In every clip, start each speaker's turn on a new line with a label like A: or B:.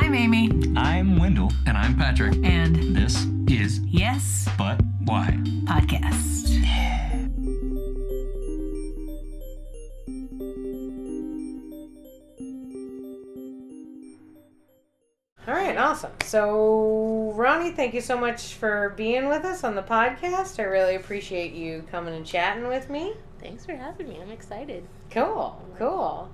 A: I'm Amy.
B: I'm Wendell.
C: And I'm Patrick.
A: And
B: This is
A: Yes,
B: But Why?
A: Podcast.
D: All right, awesome. So, Ronnie, thank you so much for being with us on the podcast. I really appreciate you coming and chatting with me.
E: Thanks for having me. I'm excited.
D: Cool.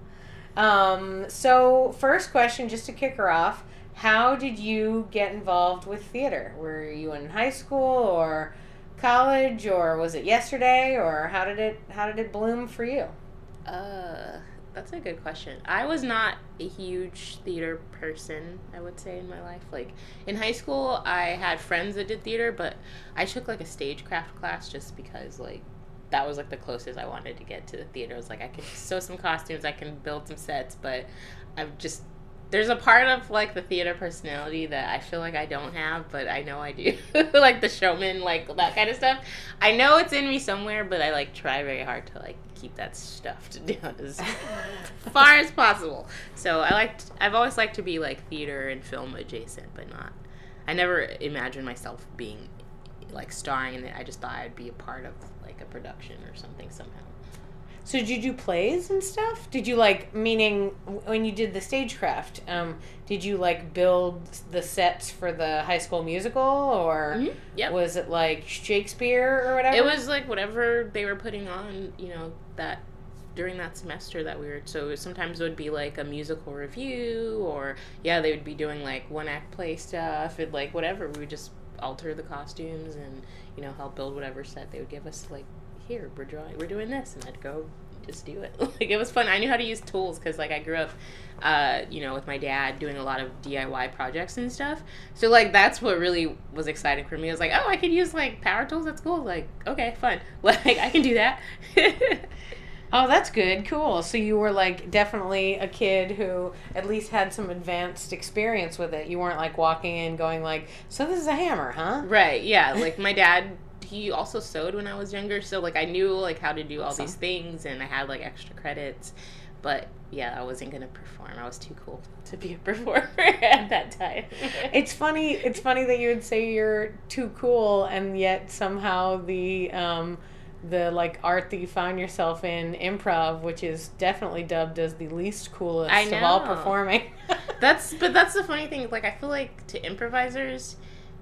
D: So, first question, just to kick her off, how did you get involved with theater? Were you in high school or college, or was it yesterday, or how did it bloom for you?
E: That's a good question. I was not a huge theater person, I would say, in my life. Like, in high school, I had friends that did theater, but I took, like, a stagecraft class just because, like, that was, like, the closest I wanted to get to the theater. I was like, I can sew some costumes, I can build some sets, but I've just... There's a part of, like, the theater personality that I feel like I don't have, but I know I do. Like, the showman, like, that kind of stuff. I know it's in me somewhere, but I, like, try very hard to, like, keep that stuffed down as far as possible. So I've always liked to be, like, theater and film adjacent, but not... I never imagined myself being, like, starring in it. I just thought I'd be a part of, like, a production or something somehow.
D: So did you do plays and stuff? Did you, like, meaning when you did the stagecraft, did you, like, build the sets for the High School Musical, or
E: Yep.
D: was it, like, Shakespeare or whatever?
E: It was, like, whatever they were putting on, you know, that during that semester that we were... So sometimes it would be, like, a musical review, or, yeah, they would be doing, like, one-act play stuff, and, like, whatever. We would just alter the costumes and, you know, help build whatever set they would give us, like, here, we're doing this, and I'd go just do it. Like, it was fun. I knew how to use tools because, like, I grew up, you know, with my dad doing a lot of DIY projects and stuff. So, like, that's what really was exciting for me. I was like, oh, I could use, like, power tools. That's cool. Like, okay, fun. Like, I can do that.
D: Oh, that's good. Cool. So you were, like, definitely a kid who at least had some advanced experience with it. You weren't, like, walking in going, like, so this is a hammer, huh?
E: Right, yeah. Like, my dad... He also sewed when I was younger, so, like, I knew, like, how to do all these things, and I had, like, extra credits, but, yeah, I wasn't gonna perform. I was too cool to be a performer at that time.
D: It's funny that you would say you're too cool, and yet somehow the like, art that you found yourself in, improv, which is definitely dubbed as the least coolest of all performing.
E: That's the funny thing, like, I feel like to improvisers...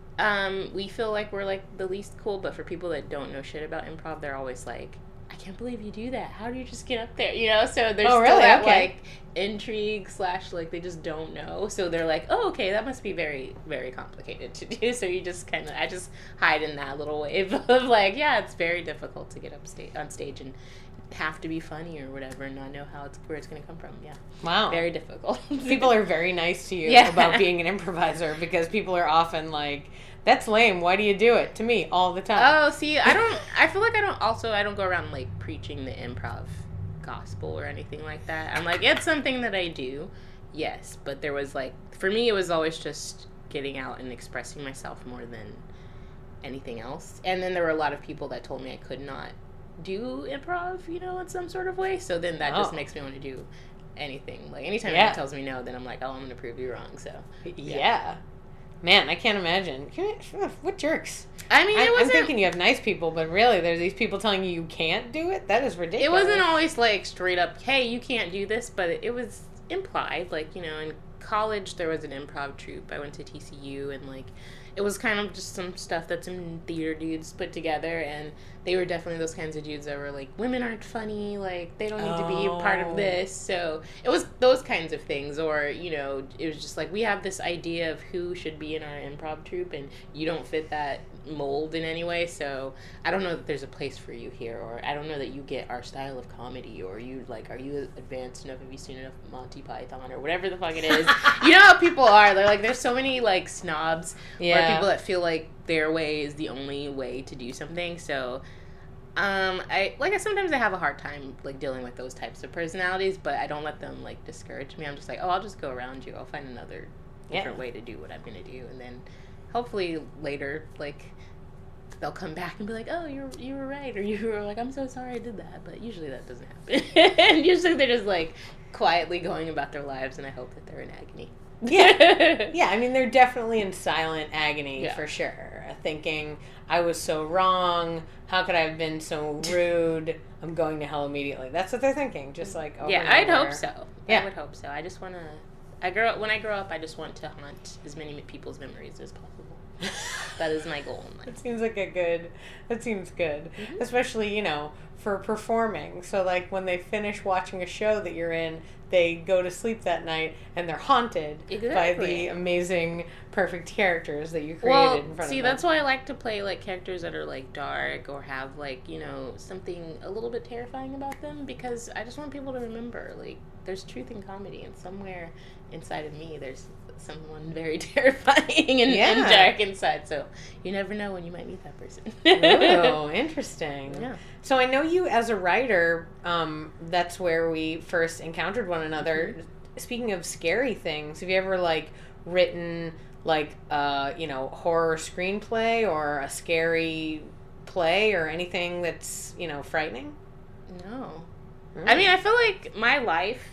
E: we feel like we're, like, the least cool, but for people that don't know shit about improv, they're always like, I can't believe you do that. How do you just get up there? You know, so there's still that, like, intrigue / like, they just don't know. So they're like, oh, okay, that must be very, very complicated to do. So you just kind of, I just hide in that little wave of, like, yeah, it's very difficult to get on stage and have to be funny or whatever and not know where it's going to come from. Yeah.
D: Wow.
E: Very difficult.
D: People are very nice to you
E: Yeah.
D: about being an improviser, because people are often like, that's lame, why do you do it? To me, all the time.
E: Oh, see, I feel like I don't go around, like, preaching the improv gospel or anything like that. I'm like, it's something that I do, yes, but there was, like, for me, it was always just getting out and expressing myself more than anything else. And then there were a lot of people that told me I could not do improv, you know, in some sort of way, so then that just makes me want to do anything. Like, anytime anyone tells me no, then I'm like, oh, I'm going to prove you wrong, so.
D: Yeah. Man, I can't imagine. What jerks.
E: I mean,
D: I'm thinking you have nice people, but really, there's these people telling you can't do it? That is ridiculous.
E: It wasn't always, like, straight up, hey, you can't do this, but it was implied. Like, you know, in college, there was an improv troupe. I went to TCU, and, like, it was kind of just some stuff that some theater dudes put together, and they were definitely those kinds of dudes that were like, women aren't funny, like, they don't need to be a part of this. So it was those kinds of things. Or, you know, it was just like, we have this idea of who should be in our improv troupe, and you don't fit that mold in any way, so I don't know that there's a place for you here, or I don't know that you get our style of comedy, or you, like, are you advanced enough, have you seen enough Monty Python, or whatever the fuck it is. You know how people are, they're like, there's so many, like, snobs, or people that feel like their way is the only way to do something, so sometimes I have a hard time, like, dealing with those types of personalities, but I don't let them, like, discourage me. I'm just like, oh, I'll just go around you, I'll find another different way to do what I'm gonna do, and then hopefully later, like, they'll come back and be like, oh, you were right, or you were like, I'm so sorry I did that, but usually that doesn't happen. And usually they're just, like, quietly going about their lives, and I hope that they're in agony.
D: Yeah. Yeah, I mean, they're definitely in silent agony
E: Yeah.
D: for sure. Thinking, I was so wrong. How could I have been so rude? I'm going to hell immediately. That's what they're thinking. Just like, over
E: Yeah,
D: and
E: I'd
D: over.
E: hope so.
D: Yeah.
E: I would hope so. I just want to. When I grow up, I just want to haunt as many people's memories as possible. That is my goal in life.
D: That seems good. Especially, for performing. So, like, when they finish watching a show that you're in, they go to sleep that night and they're haunted by
E: Exactly.
D: the amazing, perfect characters that you created in front of them.
E: See, that's why I like to play, like, characters that are, like, dark or have, like, something a little bit terrifying about them, because I just want people to remember, like, there's truth in comedy, and somewhere inside of me there's someone very terrifying and dark inside, so you never know when you might meet that person.
D: Oh, interesting.
E: Yeah.
D: So I know you as a writer, that's where we first encountered one another.
E: Mm-hmm.
D: Speaking of scary things, have you ever, like, written, like, horror screenplay or a scary play or anything that's, frightening?
E: No.
D: Really?
E: I mean, I feel like my life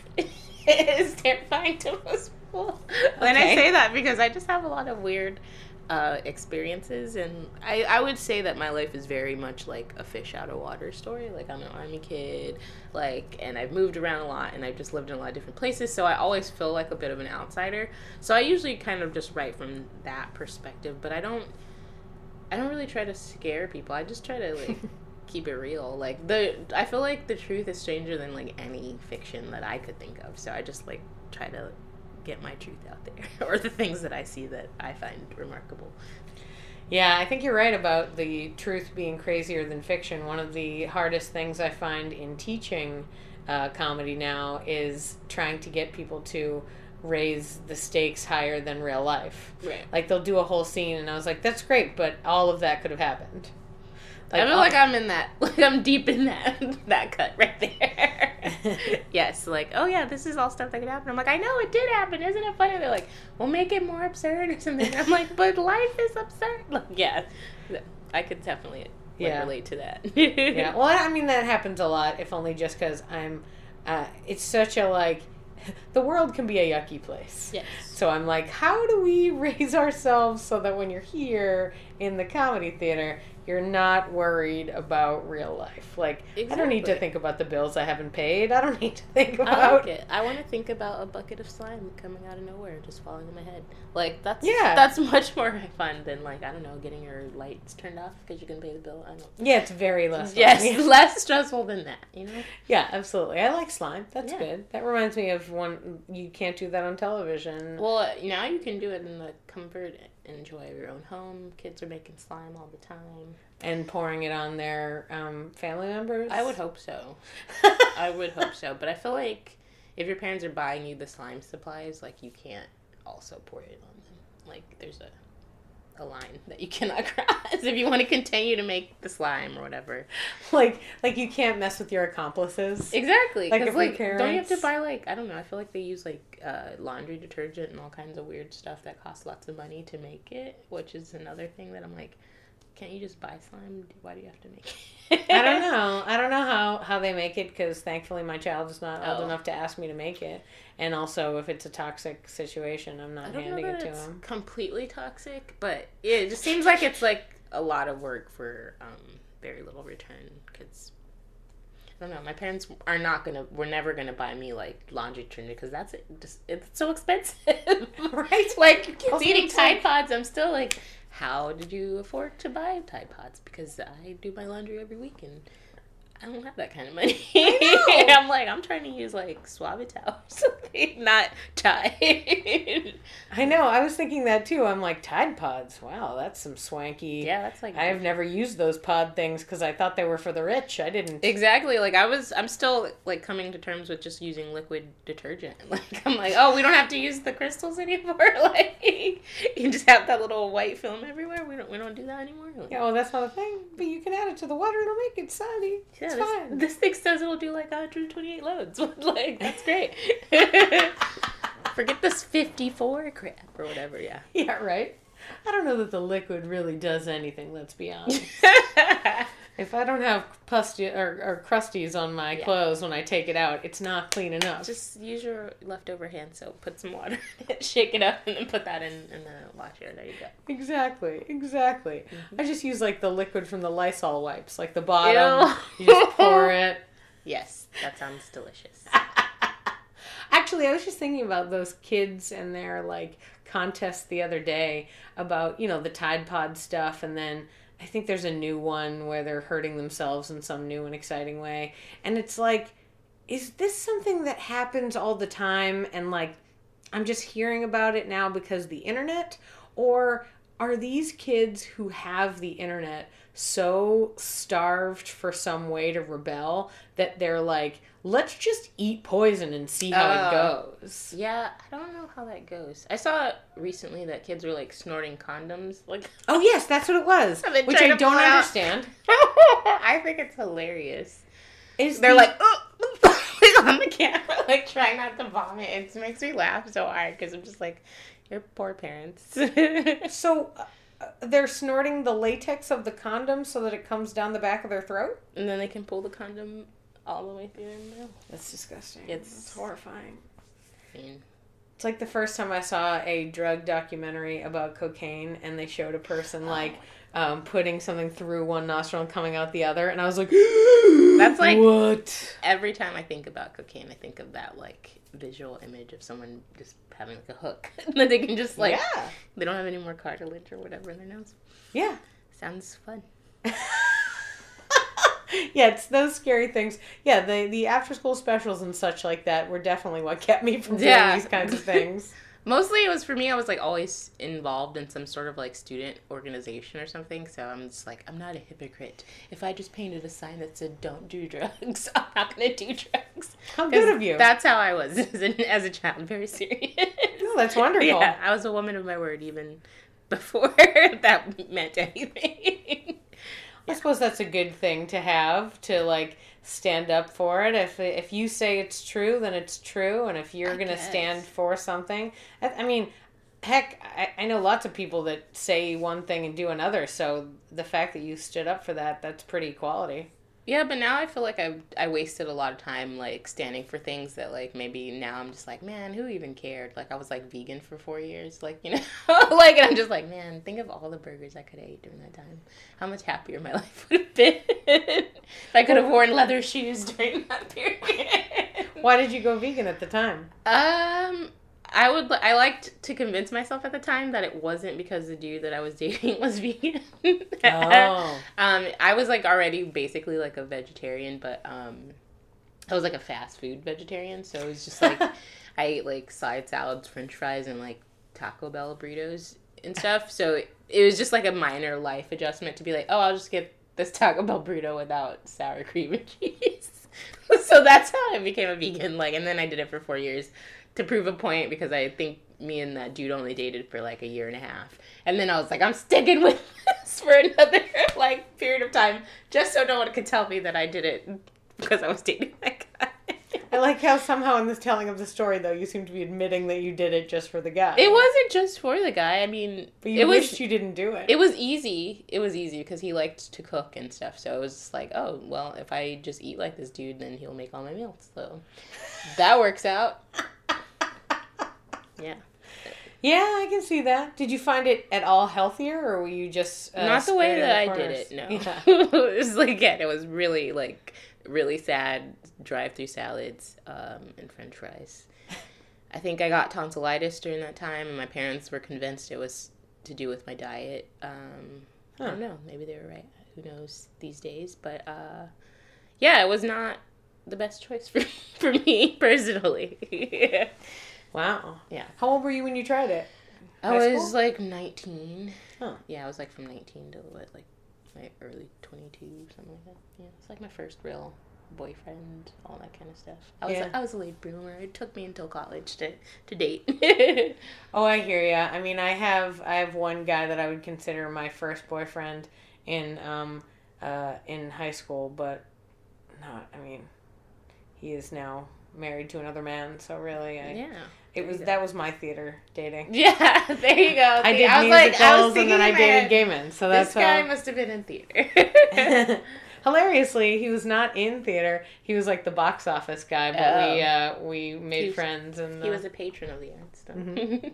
E: is terrifying to most people. When I
D: Okay.
E: say that, because I just have a lot of weird experiences, and I would say that my life is very much like a fish out of water story. Like, I'm an army kid, and I've moved around a lot, and I've just lived in a lot of different places, so I always feel like a bit of an outsider. So I usually kind of just write from that perspective, but I don't really try to scare people. I just try to, like, keep it real. Like, I feel like the truth is stranger than, like, any fiction that I could think of. So I just, like, try to get my truth out there, or the things that I see that I find remarkable.
D: Yeah, I think you're right about the truth being crazier than fiction. One of the hardest things I find in teaching comedy now is trying to get people to raise the stakes higher than real life.
E: Right.
D: Like, they'll do a whole scene, and I was like, that's great, but all of that could have happened.
E: I feel like I'm in that, like, I'm deep in that cut right there. Yes, like, oh yeah, this is all stuff that could happen. I'm like, I know it did happen, isn't it funny? They're like, we'll make it more absurd or something. I'm like, but life is absurd. Like, yeah, I could definitely relate to that.
D: Yeah, well, I mean, that happens a lot, if only just because it's such a, like, the world can be a yucky place.
E: Yes.
D: So I'm like, how do we raise ourselves so that when you're here in the comedy theater, you're not worried about real life? Like, I don't need to think about the bills I haven't paid. I don't need to think about...
E: I like it. I want to think about a bucket of slime coming out of nowhere and just falling in my head. Like, that's much more fun than, like, I don't know, getting your lights turned off because you can pay the bill. I don't.
D: Yeah, it's very less.
E: Yes, less stressful than that,
D: Yeah, absolutely. I like slime. That's good. That reminds me of one, you can't do that on television.
E: Well, now you can do it in the comfort and joy of your own home. Kids are making slime all the time.
D: And pouring it on their family members?
E: I would hope so. I would hope so. But I feel like if your parents are buying you the slime supplies, like, you can't also pour it on them. Like, there's a line that you cannot cross if you want to continue to make the slime or whatever.
D: Like you can't mess with your accomplices.
E: Exactly.
D: Like,
E: Because,
D: if
E: like,
D: your
E: don't you have
D: parents...
E: to buy, like, I don't know, I feel like they use, like, laundry detergent and all kinds of weird stuff that costs lots of money to make it, which is another thing that I'm like, can't you just buy slime? Why do you have to make it?
D: I don't know how they make it, because thankfully my child is not old enough to ask me to make it. And also, if it's a toxic situation, I'm not handing it to him. It's
E: completely toxic, but it just seems like it's, like, a lot of work for very little return, because I don't know, my parents were never gonna buy me, like, laundry detergent, because it's so expensive.
D: Right?
E: Like, kids eating Tide Pods, I'm still like, how did you afford to buy Tide Pods? Because I do my laundry every week, and I don't have that kind of money.
D: I know.
E: I'm like, I'm trying to use, like, Suavitel or something, not Tide.
D: I know. I was thinking that too. I'm like, Tide Pods. Wow, that's some swanky.
E: Yeah, that's like...
D: I've never used those pod things because I thought they were for the rich. I didn't.
E: Exactly. Like, I'm still, like, coming to terms with just using liquid detergent. Like, I'm like, oh, we don't have to use the crystals anymore. Like, you just have that little white film everywhere. We don't do that anymore. Like,
D: Yeah, well, that's not a thing. But you can add it to the water. It'll make it sunny.
E: yeah,
D: It's fine.
E: this thing says it'll do, like, 128 loads. Like, that's great. Forget this 54 crap or whatever, yeah.
D: Yeah, right? I don't know that the liquid really does anything, let's be honest. If I don't have or crusties on my clothes when I take it out, it's not clean enough.
E: Just use your leftover hand soap, put some water in it, shake it up, and then put that in the washer. There you go.
D: Exactly. I just use like the liquid from the Lysol wipes, like the bottom.
E: Ew.
D: You just pour it.
E: Yes, that sounds delicious.
D: Actually, I was just thinking about those kids and their like contests the other day about, the Tide Pod stuff, and then I think there's a new one where they're hurting themselves in some new and exciting way. And it's like, is this something that happens all the time and like I'm just hearing about it now because the internet? Or are these kids who have the internet so starved for some way to rebel that they're like, let's just eat poison and see how it goes?
E: Yeah, I don't know how that goes. I saw recently that kids were like snorting condoms. Like,
D: oh yes, that's what it was, which I don't understand.
E: I think it's hilarious. They're like, oh, on the camera, like trying not to vomit. It makes me laugh so hard because I'm just like, you're poor parents.
D: So they're snorting the latex of the condom so that it comes down the back of their throat?
E: And then they can pull the condom all the way through their mouth.
D: That's disgusting.
E: It's
D: horrifying.
E: mean.
D: It's like the first time I saw a drug documentary about cocaine and they showed a person like putting something through one nostril and coming out the other, and I was like,
E: that's like,
D: what?
E: Every time I think about cocaine, I think of that like visual image of someone just having like a hook that they can just like, they don't have any more cartilage or whatever in their nose.
D: Yeah.
E: Sounds fun.
D: Yeah, it's those scary things. Yeah, the after school specials and such like that were definitely what kept me from doing these kinds of things.
E: Mostly it was for me, I was like always involved in some sort of like student organization or something. So I'm just like, I'm not a hypocrite. If I just painted a sign that said don't do drugs, I'm not going to do drugs.
D: How good of you.
E: That's how I was as a child. Very serious.
D: Oh, that's wonderful.
E: Yeah, I was a woman of my word even before that meant anything.
D: I suppose that's a good thing to have, to like stand up for it. If you say it's true, then it's true, and if you're going to stand for something, I mean, heck, I know lots of people that say one thing and do another, so the fact that you stood up for that, that's pretty quality.
E: Yeah, but now I feel like I wasted a lot of time, like, standing for things that, like, maybe now I'm just like, man, who even cared? Like, I was, like, vegan for 4 years, like, you know? Like, and I'm just like, man, think of all the burgers I could have ate during that time. How much happier my life would have been if I could have worn leather shoes during that period.
D: Why did you go vegan at the time?
E: I liked to convince myself at the time that it wasn't because the dude that I was dating was vegan. I was like already basically like a vegetarian, but I was like a fast food vegetarian, so it was just like I ate like side salads, french fries, and like Taco Bell burritos and stuff. So it was just like a minor life adjustment to be like, oh, I'll just get this Taco Bell burrito without sour cream and cheese. So that's how I became a vegan. Like, and then I did it for 4 years. To prove a point, because I think me and that dude only dated for like a year and a half. And then I was like, I'm sticking with this for another like period of time, just so no one could tell me that I did it because I was dating that guy.
D: I like how somehow in this telling of the story, though, you seem to be admitting that you did it just for the guy.
E: It wasn't just for the guy. I mean,
D: but you wished you didn't do it.
E: It was easy. It was easy because he liked to cook and stuff. So it was just like, oh, well, if I just eat like this dude, then he'll make all my meals. So that works out. Yeah.
D: Yeah, I can see that. Did you find it at all healthier, or were you just
E: not the way that I did it? No. Yeah. It was like, again, it was really like really sad drive-through salads and French fries. I think I got tonsillitis during that time, and my parents were convinced it was to do with my diet. I don't know. Maybe they were right. Who knows these days? But yeah, it was not the best choice for me personally.
D: Wow.
E: Yeah.
D: How old were you when you tried it?
E: I was like 19.
D: Huh.
E: Yeah, I was like from 19 to what, like my early 22, something like that. Yeah, it's like my first real boyfriend, all that kind of stuff. I was a late bloomer. It took me until college to date.
D: Oh, I hear ya. I mean, I have one guy that I would consider my first boyfriend in high school, but not. I mean, he is now married to another man. So really,
E: Yeah.
D: that was my theater dating.
E: Yeah, there you go.
D: I did
E: was
D: musicals and then I
E: in my
D: dated
E: head,
D: gay men. So that's
E: this guy
D: how.
E: must have been in theater.
D: Hilariously, he was not in theater. He was like the box office guy, but we made friends. And
E: he was a patron of the arts.
D: Mm-hmm.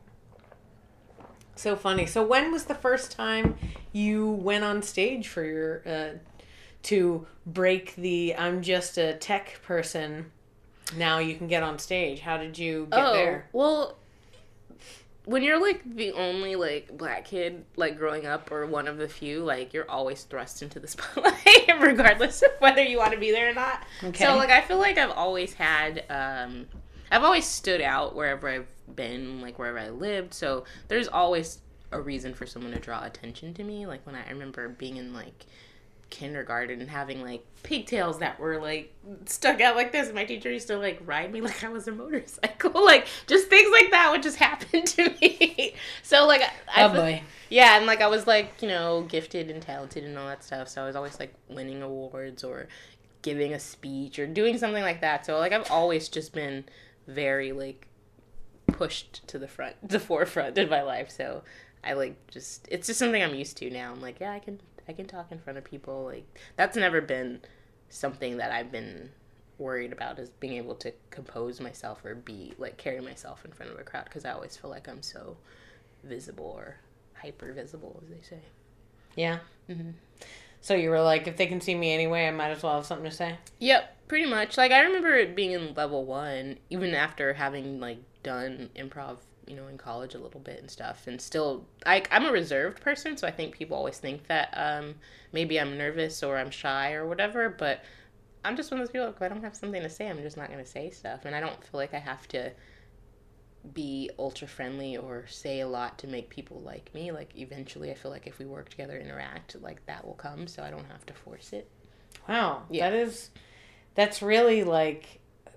D: So funny. So when was the first time you went on stage for your to break the I'm just a tech person, now you can get on stage? How did you get there?
E: Well, when you're like the only like black kid like growing up or one of the few, like you're always thrust into the spotlight regardless of whether you want to be there or not.
D: Okay.
E: So like I feel like I've always had I've always stood out wherever I've been, like wherever I lived. So there's always a reason for someone to draw attention to me. Like when I remember being in like kindergarten and having like pigtails that were like stuck out like this. My teacher used to like ride me like I was a motorcycle. Like just things like that would just happen to me. So like
D: boy.
E: Yeah, and like I was like, you know, gifted and talented and all that stuff. So I was always like winning awards or giving a speech or doing something like that. So like I've always just been very like pushed to the forefront of my life. So I like just it's just something I'm used to now. I'm like, yeah, I can talk in front of people. Like that's never been something that I've been worried about, is being able to compose myself or be like carry myself in front of a crowd, because I always feel like I'm so visible or hyper visible, as they say.
D: Yeah.
E: Mm-hmm.
D: So you were like, if they can see me anyway, I might as well have something to say?
E: Yep, pretty much. Like I remember it being in level 1, even after having like done improv, you know, in college a little bit and stuff, and still I'm a reserved person, so I think people always think that maybe I'm nervous or I'm shy or whatever, but I'm just one of those people, like, if I don't have something to say, I'm just not going to say stuff, and I don't feel like I have to be ultra friendly or say a lot to make people like me. Like eventually I feel like if we work together, interact, like that will come, so I don't have to force it.
D: Wow.
E: Yeah.
D: That's really like,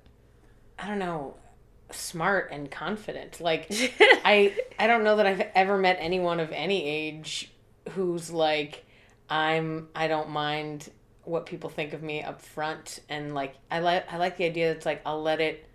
D: I don't know, smart and confident. Like I don't know that I've ever met anyone of any age who's like, I don't mind what people think of me up front, and like I like the idea that it's like I'll let it,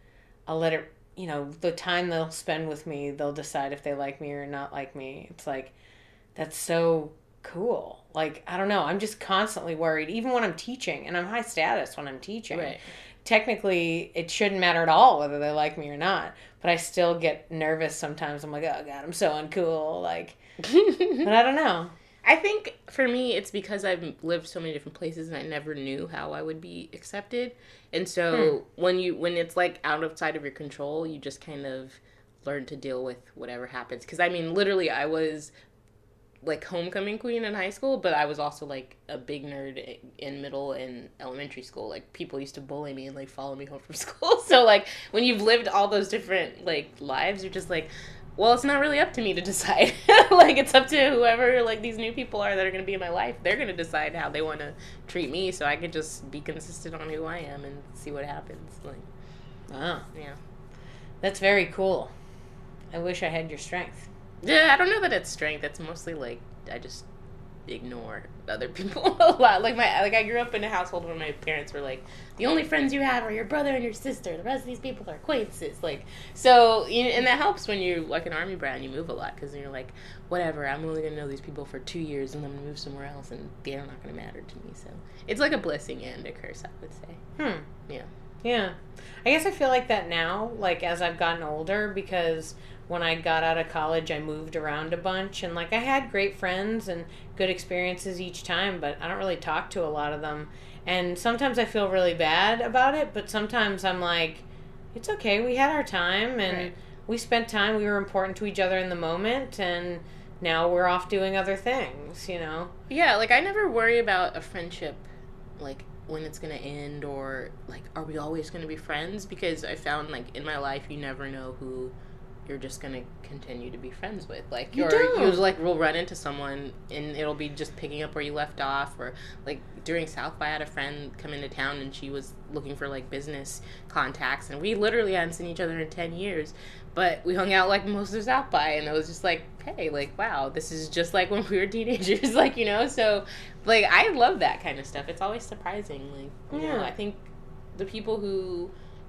D: you know, the time they'll spend with me, they'll decide if they like me or not like me. It's like, that's so cool. Like, I don't know, I'm just constantly worried, even when I'm teaching, and I'm high status when I'm teaching.
E: Right.
D: Technically, it shouldn't matter at all whether they like me or not, but I still get nervous sometimes. I'm like, oh God, I'm so uncool. Like, but I don't know.
E: I think for me, it's because I've lived so many different places and I never knew how I would be accepted. And so when it's like outside of your control, you just kind of learn to deal with whatever happens. Because I mean, literally, I was like homecoming queen in high school, but I was also like a big nerd in middle and elementary school. Like people used to bully me and like follow me home from school. So like when you've lived all those different like lives, you're just like, well, it's not really up to me to decide. Like, it's up to whoever, like, these new people are that are going to be in my life. They're going to decide how they want to treat me, so I can just be consistent on who I am and see what happens. Like,
D: Wow.
E: yeah.
D: That's very cool. I wish I had your strength.
E: Yeah, I don't know that it's strength. It's mostly, like, I just ignore other people a lot. Like, I grew up in a household where my parents were like, the only friends you have are your brother and your sister. The rest of these people are acquaintances. Like, so, and that helps when you're like an army brat and you move a lot, because you're like, whatever, I'm only going to know these people for 2 years and then I'm going to move somewhere else and they're not going to matter to me. So it's like a blessing and a curse, I would say. Yeah.
D: Yeah. I guess I feel like that now, like as I've gotten older, because when I got out of college, I moved around a bunch, and like I had great friends and good experiences each time, but I don't really talk to a lot of them. And sometimes I feel really bad about it, but sometimes I'm like, it's okay, we had our time, and
E: Right.
D: we spent time, we were important to each other in the moment, and now we're off doing other things, you know?
E: Yeah, like I never worry about a friendship, like when it's going to end, or like, are we always going to be friends? Because I found like in my life, you never know who you're just going to continue to be friends with. Like, you like will run into someone and it'll be just picking up where you left off. Or like during South by, I had a friend come into town and she was looking for like business contacts, and we literally hadn't seen each other in 10 years, but we hung out like most of South by, and it was just like, hey, like, wow, this is just like when we were teenagers. Like, you know, so like I love that kind of stuff. It's always surprising. Like, you know, I think the people who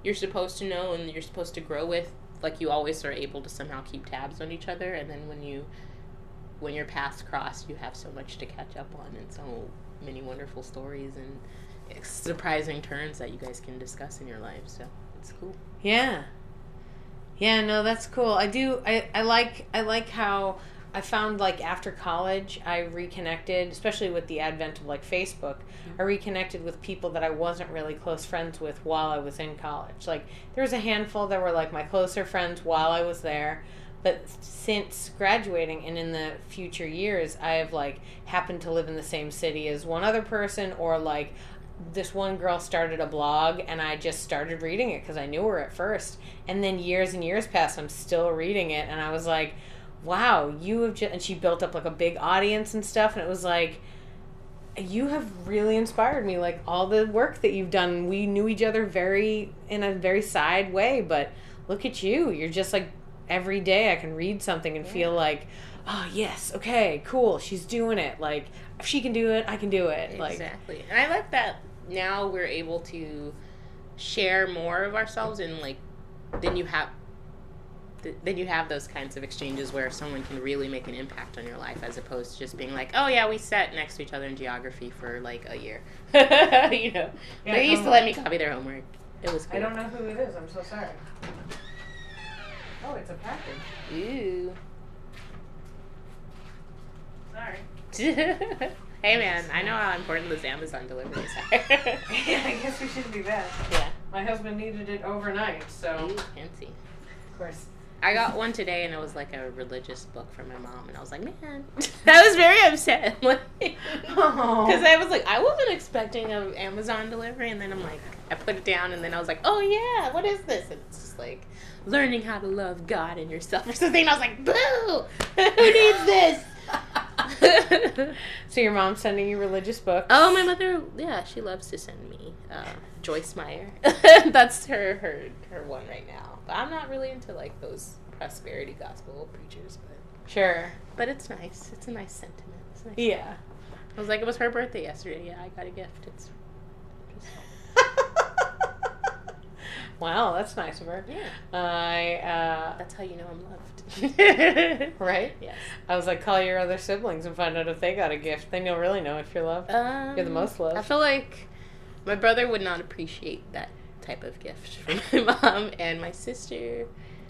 E: you're supposed to know and you're supposed to grow with, like, you always are able to somehow keep tabs on each other, and then when your paths cross, you have so much to catch up on and so many wonderful stories and surprising turns that you guys can discuss in your lives. So it's cool.
D: Yeah. Yeah, no, that's cool. I like how I found, like, after college, I reconnected, especially with the advent of, like, Facebook, I reconnected with people that I wasn't really close friends with while I was in college. Like, there was a handful that were, like, my closer friends while I was there, but since graduating and in the future years, I have, like, happened to live in the same city as one other person, or, like, this one girl started a blog and I just started reading it because I knew her at first. And then years and years passed, I'm still reading it, and I was like, wow, you have just, and she built up, like, a big audience and stuff, and it was like, you have really inspired me, like, all the work that you've done. We knew each other in a very side way, but look at you. You're just, like, every day I can read something and feel like, oh, yes, okay, cool, she's doing it. Like, if she can do it, I can do it.
E: Exactly. Like, and I like that now we're able to share more of ourselves, and, like, then you have those kinds of exchanges where someone can really make an impact on your life, as opposed to just being like, oh yeah, we sat next to each other in geography for, like, a year. You know,
D: yeah,
E: they used to let me copy their homework. It was cool.
D: I don't know who it is. I'm so sorry. Oh, it's a package.
E: Ooh.
D: Sorry.
E: Hey man, I know how important those Amazon deliveries are.
D: Yeah, I guess we should do that.
E: Yeah.
D: My husband needed it overnight, so.
E: Ooh, fancy.
D: Of course.
E: I got one today, and it was like a religious book from my mom, and I was like, man, I was very upset. Because I was like, I wasn't expecting an Amazon delivery, and then I'm like, I put it down, and then I was like, oh yeah, what is this? And it's just like, learning how to love God and yourself or something, and I was like, boo! Who needs this?
D: So your mom's sending you religious books?
E: Oh, my mother, yeah, she loves to send me Joyce Meyer. That's her one right now. But I'm not really into, like, those prosperity gospel preachers.
D: Sure.
E: But it's nice. It's a nice sentiment. It's nice.
D: Yeah.
E: I was like, it was her birthday yesterday. Yeah, I got a gift. It's just...
D: Wow, that's nice of her.
E: Yeah. That's how you know I'm loved.
D: Right?
E: Yes.
D: I was like, call your other siblings and find out if they got a gift. Then you'll really know if you're loved. You're the most loved.
E: I feel like my brother would not appreciate that type of gift from my mom, and my sister,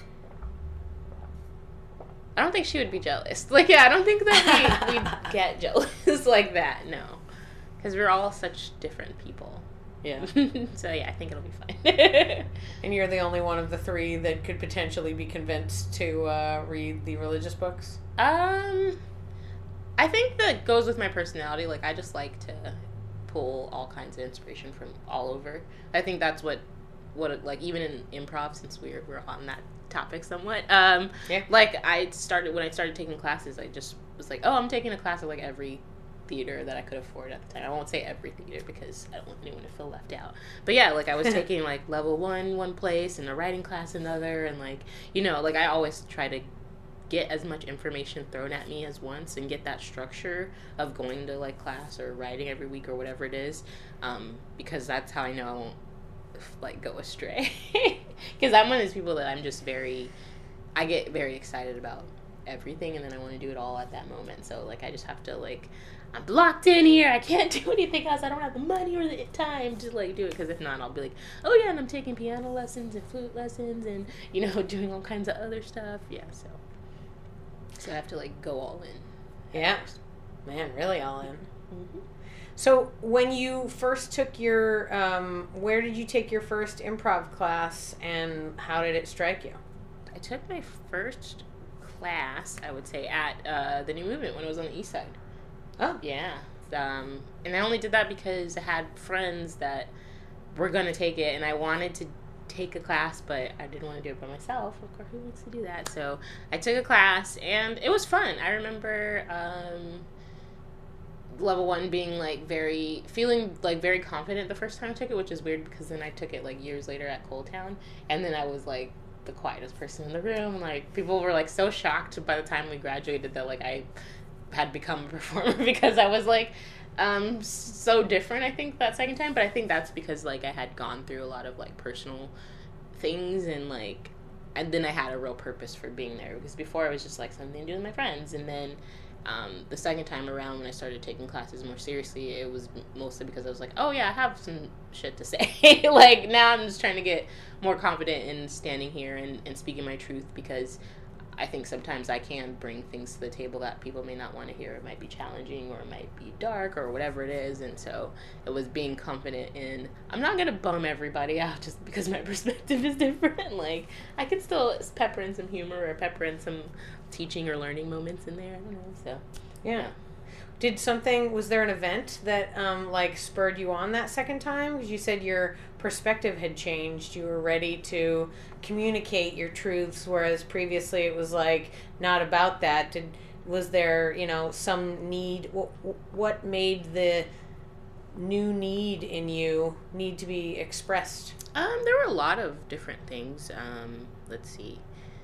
E: I don't think she would be jealous. Like, yeah, I don't think that we'd get jealous like that, no. Because we're all such different people.
D: Yeah.
E: So, yeah, I think it'll be fine.
D: And you're the only one of the three that could potentially be convinced to read the religious books?
E: I think that goes with my personality. Like, I just like to pull all kinds of inspiration from all over. I think that's what like, even in improv, since we're on that topic somewhat, like, when I started taking classes, I just was like, oh, I'm taking a class at, like, every theater that I could afford at the time. I won't say every theater because I don't want anyone to feel left out. But yeah, like, I was taking, like, level one place, and a writing class another, and, like, you know, like, I always try to get as much information thrown at me as once and get that structure of going to, like, class or writing every week or whatever it is, because that's how I know I won't, like, go astray. Because I'm one of those people that I get very excited about everything, and then I want to do it all at that moment. So, like, I just have to, like, I'm locked in here, I can't do anything else, I don't have the money or the time to, like, do it, because if not, I'll be like, oh yeah, and I'm taking piano lessons and flute lessons and, you know, doing all kinds of other stuff. Yeah, so I have to, like, go all in.
D: Yeah. Man, really all in.
E: Mm-hmm.
D: So when you first took your, where did you take your first improv class, and how did it strike you?
E: I took my first class, I would say, at the New Movement when it was on the East Side.
D: Oh.
E: Yeah. And I only did that because I had friends that were going to take it, and I wanted to take a class, but I didn't want to do it by myself. Of course, who wants to do that? So I took a class, and it was fun. I remember level one being, like, feeling very confident the first time I took it, which is weird because then I took it, like, years later at Cold Town, and then I was, like, the quietest person in the room. Like, people were, like, so shocked by the time we graduated that, like, I had become a performer because I was, like, so different, I think, that second time. But I think that's because, like, I had gone through a lot of, like, personal things, and like, and then I had a real purpose for being there, because before it was just like something to do with my friends. And then the second time around, when I started taking classes more seriously, it was mostly because I was like, oh yeah, I have some shit to say. Like, now I'm just trying to get more confident in standing here and speaking my truth, because I think sometimes I can bring things to the table that people may not want to hear. It might be challenging, or it might be dark, or whatever it is. And so it was being confident in, I'm not going to bum everybody out just because my perspective is different. Like, I can still pepper in some humor, or pepper in some teaching or learning moments in there. I don't know. So,
D: Yeah. Was there an event that, like, spurred you on that second time? Because you said your perspective had changed. You were ready to communicate your truths, whereas previously it was, like, not about that. Was there, some need? What made the new need in you need to be expressed?
E: There were a lot of different things. Let's see.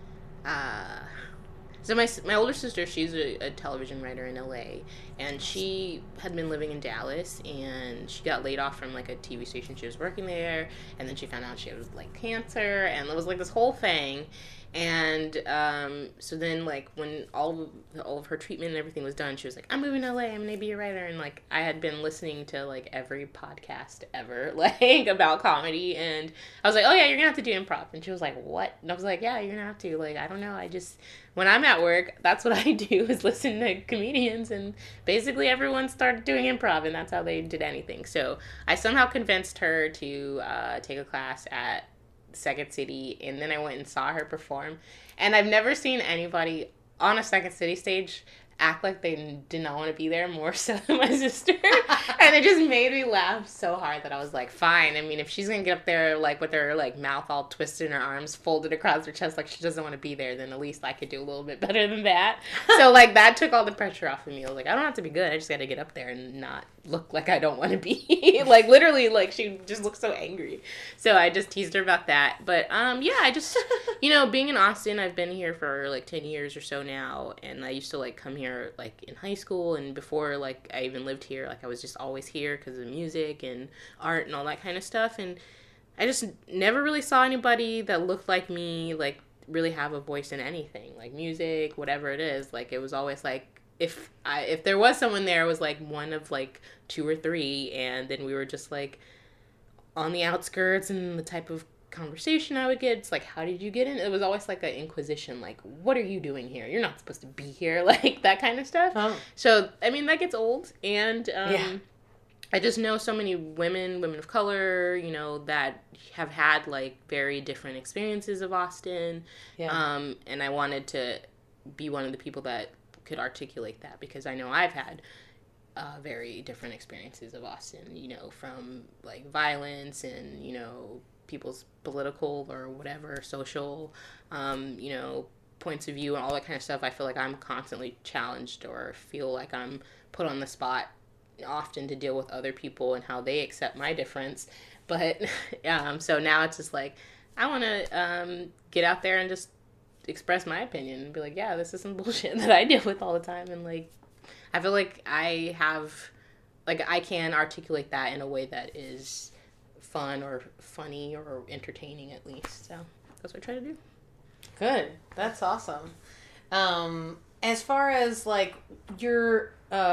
E: So my older sister, she's a television writer in LA, and she had been living in Dallas, and she got laid off from like a TV station. She was working there, and then she found out she had like cancer, and it was like this whole thing. And so then, like, when all of her treatment and everything was done, she was like, I'm moving to LA, I'm gonna be a writer. And like, I had been listening to like every podcast ever, like, about comedy, and I was like, oh yeah, you're gonna have to do improv. And she was like, what? And I was like, yeah, you're gonna have to. Like, I don't know, when I'm at work, that's what I do, is listen to comedians, and basically everyone started doing improv, and that's how they did anything. So I somehow convinced her to take a class at Second City, and then I went and saw her perform, and I've never seen anybody on a Second City stage act like they did not want to be there more so than my sister. And it just made me laugh so hard that I was like, fine. I mean, if she's gonna get up there like with her like mouth all twisted and her arms folded across her chest like she doesn't want to be there, then at least I could do a little bit better than that. So like, that took all the pressure off of me. I was like, I don't have to be good, I just gotta get up there and not look like I don't want to be. Like, literally, like, she just looks so angry. So I just teased her about that. But yeah, I just, being in Austin, I've been here for like 10 years or so now, and I used to like come here like in high school, and before like I even lived here, like I was just always here because of music and art and all that kind of stuff. And I just never really saw anybody that looked like me like really have a voice in anything, like music, whatever it is. Like, it was always like, if there was someone there, it was like one of like 2 or 3, and then we were just like on the outskirts, and the type of conversation I would get, it's like, how did you get in? It was always like an inquisition, like, what are you doing here? You're not supposed to be here, like that kind of stuff. Oh. So I mean, that gets old, and I just know so many women of color, that have had like very different experiences of Austin. Yeah. And I wanted to be one of the people that could articulate that, because I know I've had very different experiences of Austin, from like violence and, people's political or whatever social, points of view and all that kind of stuff. I feel like I'm constantly challenged, or feel like I'm put on the spot often to deal with other people and how they accept my difference. But so now it's just like, I want to get out there and just express my opinion and be like, yeah, this is some bullshit that I deal with all the time. And like, I feel like I can articulate that in a way that is fun or funny or entertaining, at least. So that's what I try to do.
D: Good. That's awesome. As far as like you're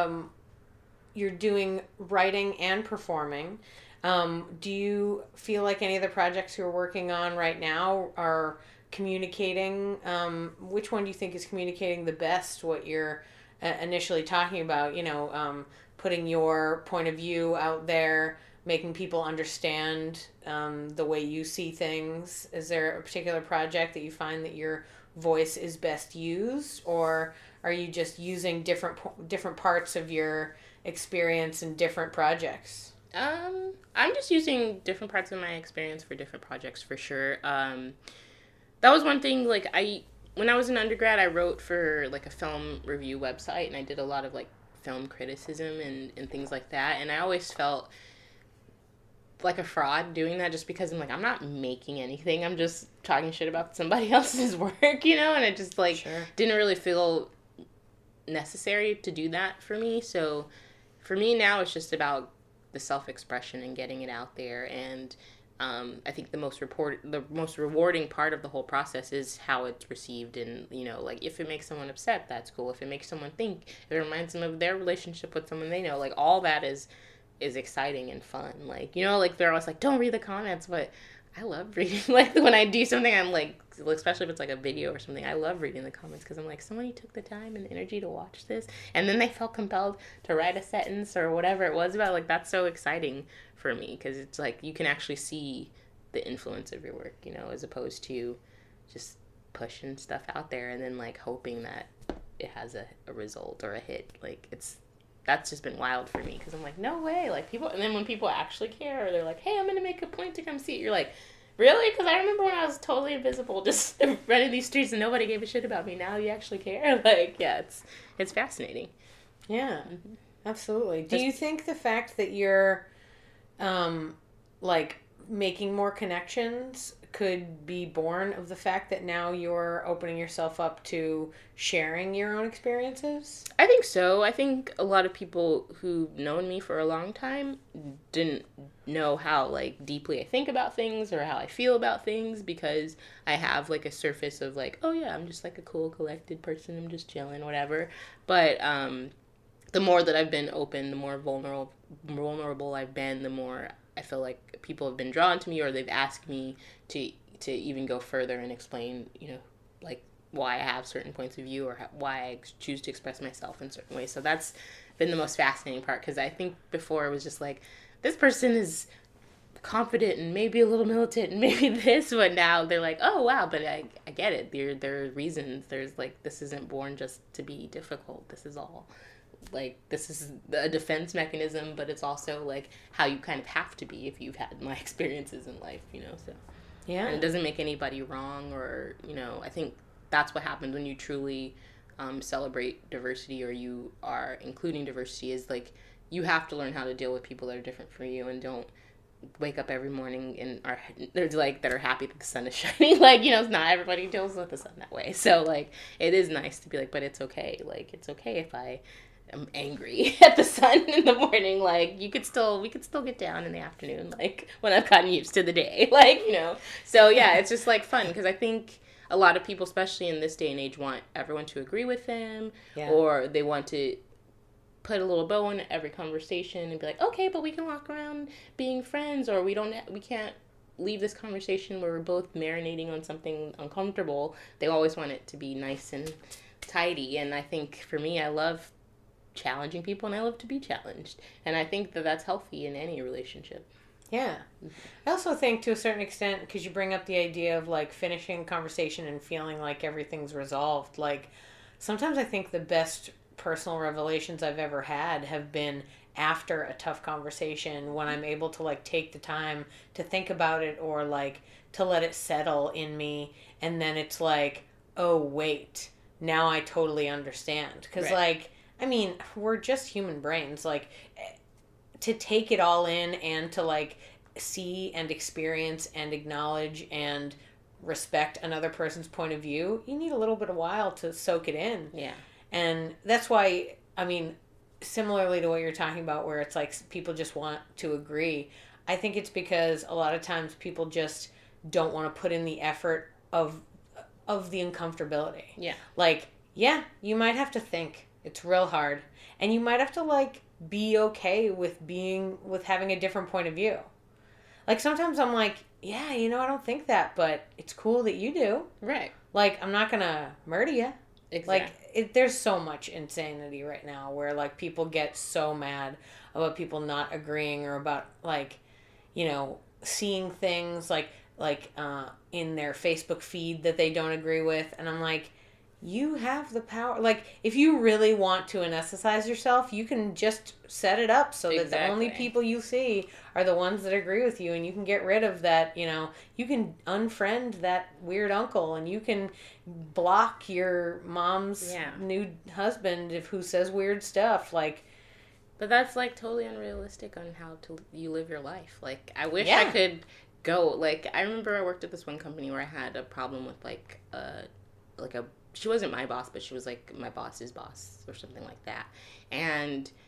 D: doing writing and performing, do you feel like any of the projects you're working on right now are communicating? Which one do you think is communicating the best what you're initially talking about? Putting your point of view out there, making people understand the way you see things. Is there a particular project that you find that your voice is best used, or are you just using different parts of your experience in different projects?
E: I'm just using different parts of my experience for different projects, for sure. That was one thing, like, when I was an undergrad, I wrote for like a film review website, and I did a lot of like film criticism and things like that, and I always felt like a fraud doing that, just because I'm like, I'm not making anything, I'm just talking shit about somebody else's work, and it just like didn't really feel necessary to do that for me. So for me now, it's just about the self-expression and getting it out there, and I think the most rewarding part of the whole process is how it's received, and like if it makes someone upset, that's cool. If it makes someone think, if it reminds them of their relationship with someone they know, like all that is exciting and fun. Like like they're always like, don't read the comments, but I love reading. Like when I do something, I'm like, especially if it's like a video or something, I love reading the comments because I'm like, somebody took the time and energy to watch this, and then they felt compelled to write a sentence or whatever it was about. Like that's so exciting for me because it's like you can actually see the influence of your work, as opposed to just pushing stuff out there and then like hoping that it has a result or a hit. Like that's just been wild for me because I'm like, no way, like people. And then when people actually care, or they're like, hey, I'm gonna make a point to come see it, you're like, really? Because I remember when I was totally invisible, just running these streets and nobody gave a shit about me. Now you actually care. Like, yeah, it's fascinating.
D: Yeah, absolutely. Do you think the fact that you're like making more connections could be born of the fact that now you're opening yourself up to sharing your own experiences?
E: I think so. I think a lot of people who've known me for a long time didn't know how like deeply I think about things or how I feel about things because I have like a surface of like, oh yeah, I'm just like a cool, collected person. I'm just chilling, whatever. But the more that I've been open, the more vulnerable I've been, the more I feel like people have been drawn to me, or they've asked me to even go further and explain, like why I have certain points of view or why I choose to express myself in certain ways. So that's been the most fascinating part because I think before it was just like, this person is confident and maybe a little militant and maybe this, but now they're like, oh wow, but I get it. There are reasons. There's like, this isn't born just to be difficult. This is all like, this is a defense mechanism, but it's also like how you kind of have to be if you've had my experiences in life, so
D: yeah,
E: and it doesn't make anybody wrong, or I think that's what happens when you truly celebrate diversity, or you are including diversity, is like you have to learn how to deal with people that are different from you, and don't wake up every morning and they're like that are happy that the sun is shining. Like, it's not everybody deals with the sun that way. So like it is nice to be like, but it's okay. Like it's okay if I'm angry at the sun in the morning. Like we could still get down in the afternoon, like when I've gotten used to the day, like, so yeah, it's just like fun because I think a lot of people, especially in this day and age, want everyone to agree with them, or they want to put a little bow on every conversation and be like, okay, but we can walk around being friends, or we can't leave this conversation where we're both marinating on something uncomfortable. They always want it to be nice and tidy. And I think for me, I love challenging people and I love to be challenged, and I think that that's healthy in any relationship.
D: Yeah. I also think to a certain extent, because you bring up the idea of like finishing a conversation and feeling like everything's resolved, like sometimes I think the best personal revelations I've ever had have been after a tough conversation, when I'm able to like take the time to think about it, or like to let it settle in me, and then it's like, oh wait, now I totally understand. Because like, I mean, we're just human brains. Like, to take it all in and to like see and experience and acknowledge and respect another person's point of view, you need a little bit of while to soak it in.
E: Yeah.
D: And that's why, I mean, similarly to what you're talking about, where it's like people just want to agree, I think it's because a lot of times people just don't want to put in the effort of the uncomfortability.
E: Yeah.
D: Like, yeah, you might have to think. It's real hard. And you might have to like be okay with having a different point of view. Like sometimes I'm like, yeah, I don't think that, but it's cool that you do.
E: Right.
D: Like, I'm not gonna murder you.
E: Exactly.
D: Like, there's so much insanity right now where like people get so mad about people not agreeing, or about like, seeing things like in their Facebook feed that they don't agree with, and I'm like, you have the power. Like, if you really want to anesthetize yourself, you can just set it up so that the only people you see are the ones that agree with you, and you can get rid of that, you can unfriend that weird uncle, and you can block your mom's new husband who says weird stuff. Like,
E: but that's like totally unrealistic on how you live your life. Like, I wish I could go. Like, I remember I worked at this one company where I had a problem with she wasn't my boss, but she was like my boss's boss or something like that. And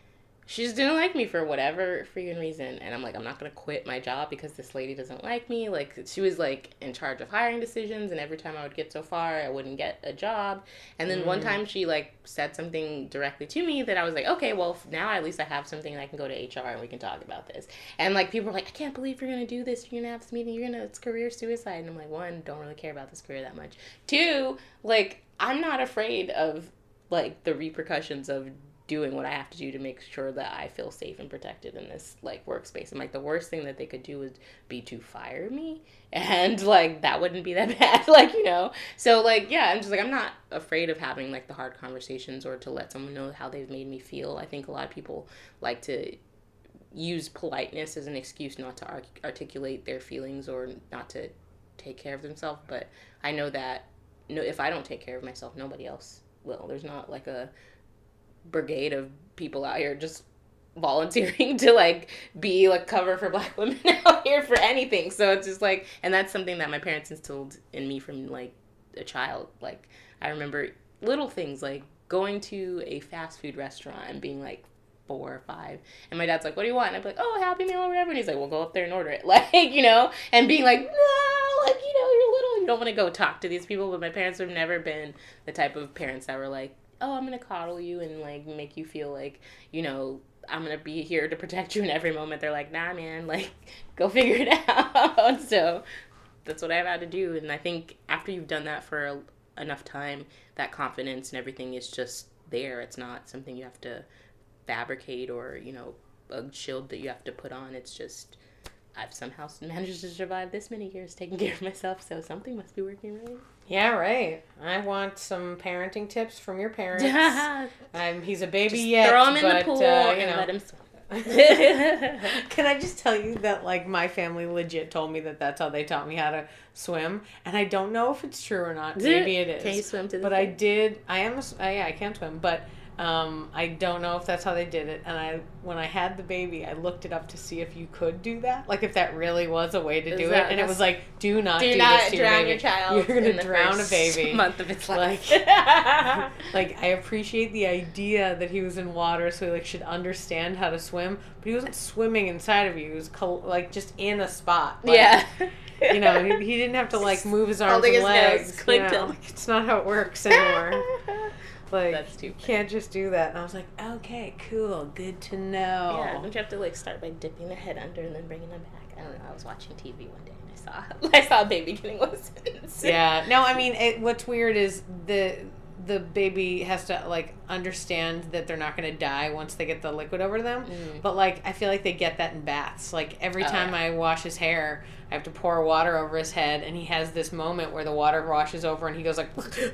E: she just didn't like me for whatever freaking reason. And I'm like, I'm not going to quit my job because this lady doesn't like me. Like, she was, like, in charge of hiring decisions, and every time I would get so far, I wouldn't get a job. And then one time she, like, said something directly to me that I was like, okay, well, now at least I have something and I can go to HR and we can talk about this. And, like, people were like, I can't believe you're going to do this. You're going to have this meeting. It's career suicide. And I'm like, one, don't really care about this career that much. Two, like, I'm not afraid of, like, the repercussions of doing what I have to do to make sure that I feel safe and protected in this, like, workspace. And, like, the worst thing that they could do would be to fire me. And, like, that wouldn't be that bad, like, you know. So, like, yeah, I'm just, like, I'm not afraid of having, like, the hard conversations or to let someone know how they've made me feel. I think a lot of people like to use politeness as an excuse not to articulate their feelings or not to take care of themselves. But I know that if I don't take care of myself, nobody else will. There's not, like, a brigade of people out here just volunteering to, like, be, like, cover for Black women out here for anything. So it's just, like, and that's something that my parents instilled in me from, like, a child. Like, I remember little things, like, going to a fast food restaurant and being, like, 4 or 5, and my dad's like, what do you want? And I'd be like, oh, Happy Meal or whatever, and he's like, well, go up there and order it. Like, you know, and being like, no, like, you know, you're little, you don't want to go talk to these people. But my parents have never been the type of parents that were like, oh, I'm going to coddle you and, like, make you feel like, you know, I'm going to be here to protect you in every moment. They're like, nah, man, like, go figure it out. So that's what I've had to do. And I think after you've done that for enough time, that confidence and everything is just there. It's not something you have to fabricate or, you know, a shield that you have to put on. It's just, I've somehow managed to survive this many years taking care of myself, so something must be working right.
D: Yeah, right. I want some parenting tips from your parents. He's a baby
E: just
D: yet,
E: throw him in
D: but,
E: the pool
D: you
E: and
D: know.
E: let him swim.
D: Can I just tell you that, like, my family legit told me that that's how they taught me how to swim, and I don't know if it's true or not. Maybe it is.
E: Can you swim to the
D: But
E: pool?
D: I did. I can swim, but I don't know if that's how they did it. And when I had the baby, I looked it up to see if you could do that, like if that really was a way to do it. And it was like, do not do this to
E: drown
D: your
E: your child.
D: You're going
E: in
D: to
E: the
D: drown a
E: first
D: baby.
E: Month of its life.
D: Like, I appreciate the idea that he was in water, so he, like, should understand how to swim. But he wasn't swimming inside of you. He was like just in a spot. Like,
E: yeah.
D: You know, he didn't have to, like, move his arms
E: Holding
D: and
E: his
D: legs.
E: nose, clicked
D: you know?
E: him.
D: Like, it's not how it works anymore. Like,
E: That's too
D: you
E: funny.
D: can't just do that. And I was like, okay, cool, good to know.
E: Yeah, don't you have to, like, start by dipping their head under and then bringing them back? I don't know. I was watching TV one day and I saw a baby getting lessons.
D: Yeah. No, I mean, what's weird is the baby has to, like, understand that they're not going to die once they get the liquid over to them. But, like, I feel like they get that in baths. Like, every time I wash his hair, I have to pour water over his head, and he has this moment where the water washes over, and he goes like,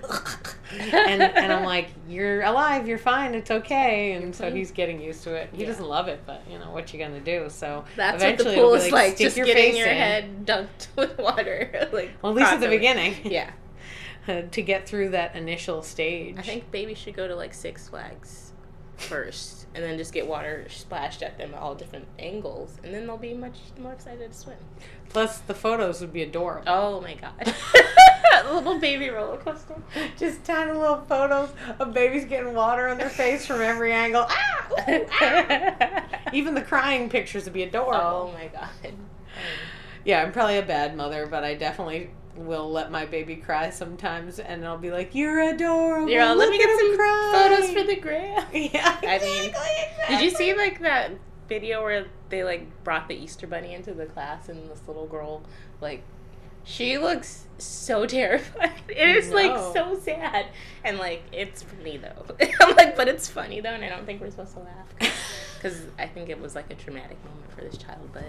D: and I'm like, you're alive, you're fine, it's okay. And so he's getting used to it. He doesn't love it, but, you know, what you gonna do? So
E: that's
D: eventually
E: what the pool
D: it'll be
E: is like,
D: stick
E: just
D: your
E: getting
D: face
E: your
D: in.
E: head dunked with water. Like,
D: Well, at least at the
E: properly.
D: beginning.
E: Yeah.
D: To get through that initial stage.
E: I think babies should go to, like, Six Flags first, and then just get water splashed at them at all different angles, and then they'll be much more excited to swim.
D: Plus, the photos would be adorable.
E: Oh my god. A little baby roller coaster.
D: Just tiny little photos of babies getting water on their face from every angle. Ah! Ooh, ah! Even the crying pictures would be adorable.
E: Oh my god.
D: Yeah, I'm probably a bad mother, but I definitely will let my baby cry sometimes, and I'll be like, "You're adorable.
E: You're all, let me
D: Look
E: get
D: at him
E: some
D: cry."
E: photos for the gram.
D: Yeah,
E: I mean,
D: exactly.
E: Did you see, like, that video where they, like, brought the Easter Bunny into the class, and this little girl, like, she looks so terrified. It is, like,
D: No.
E: so sad. And, like, it's funny, though. I'm like, but it's funny, though, and I don't think we're supposed to laugh. Because I think it was, like, a traumatic moment for this child, but...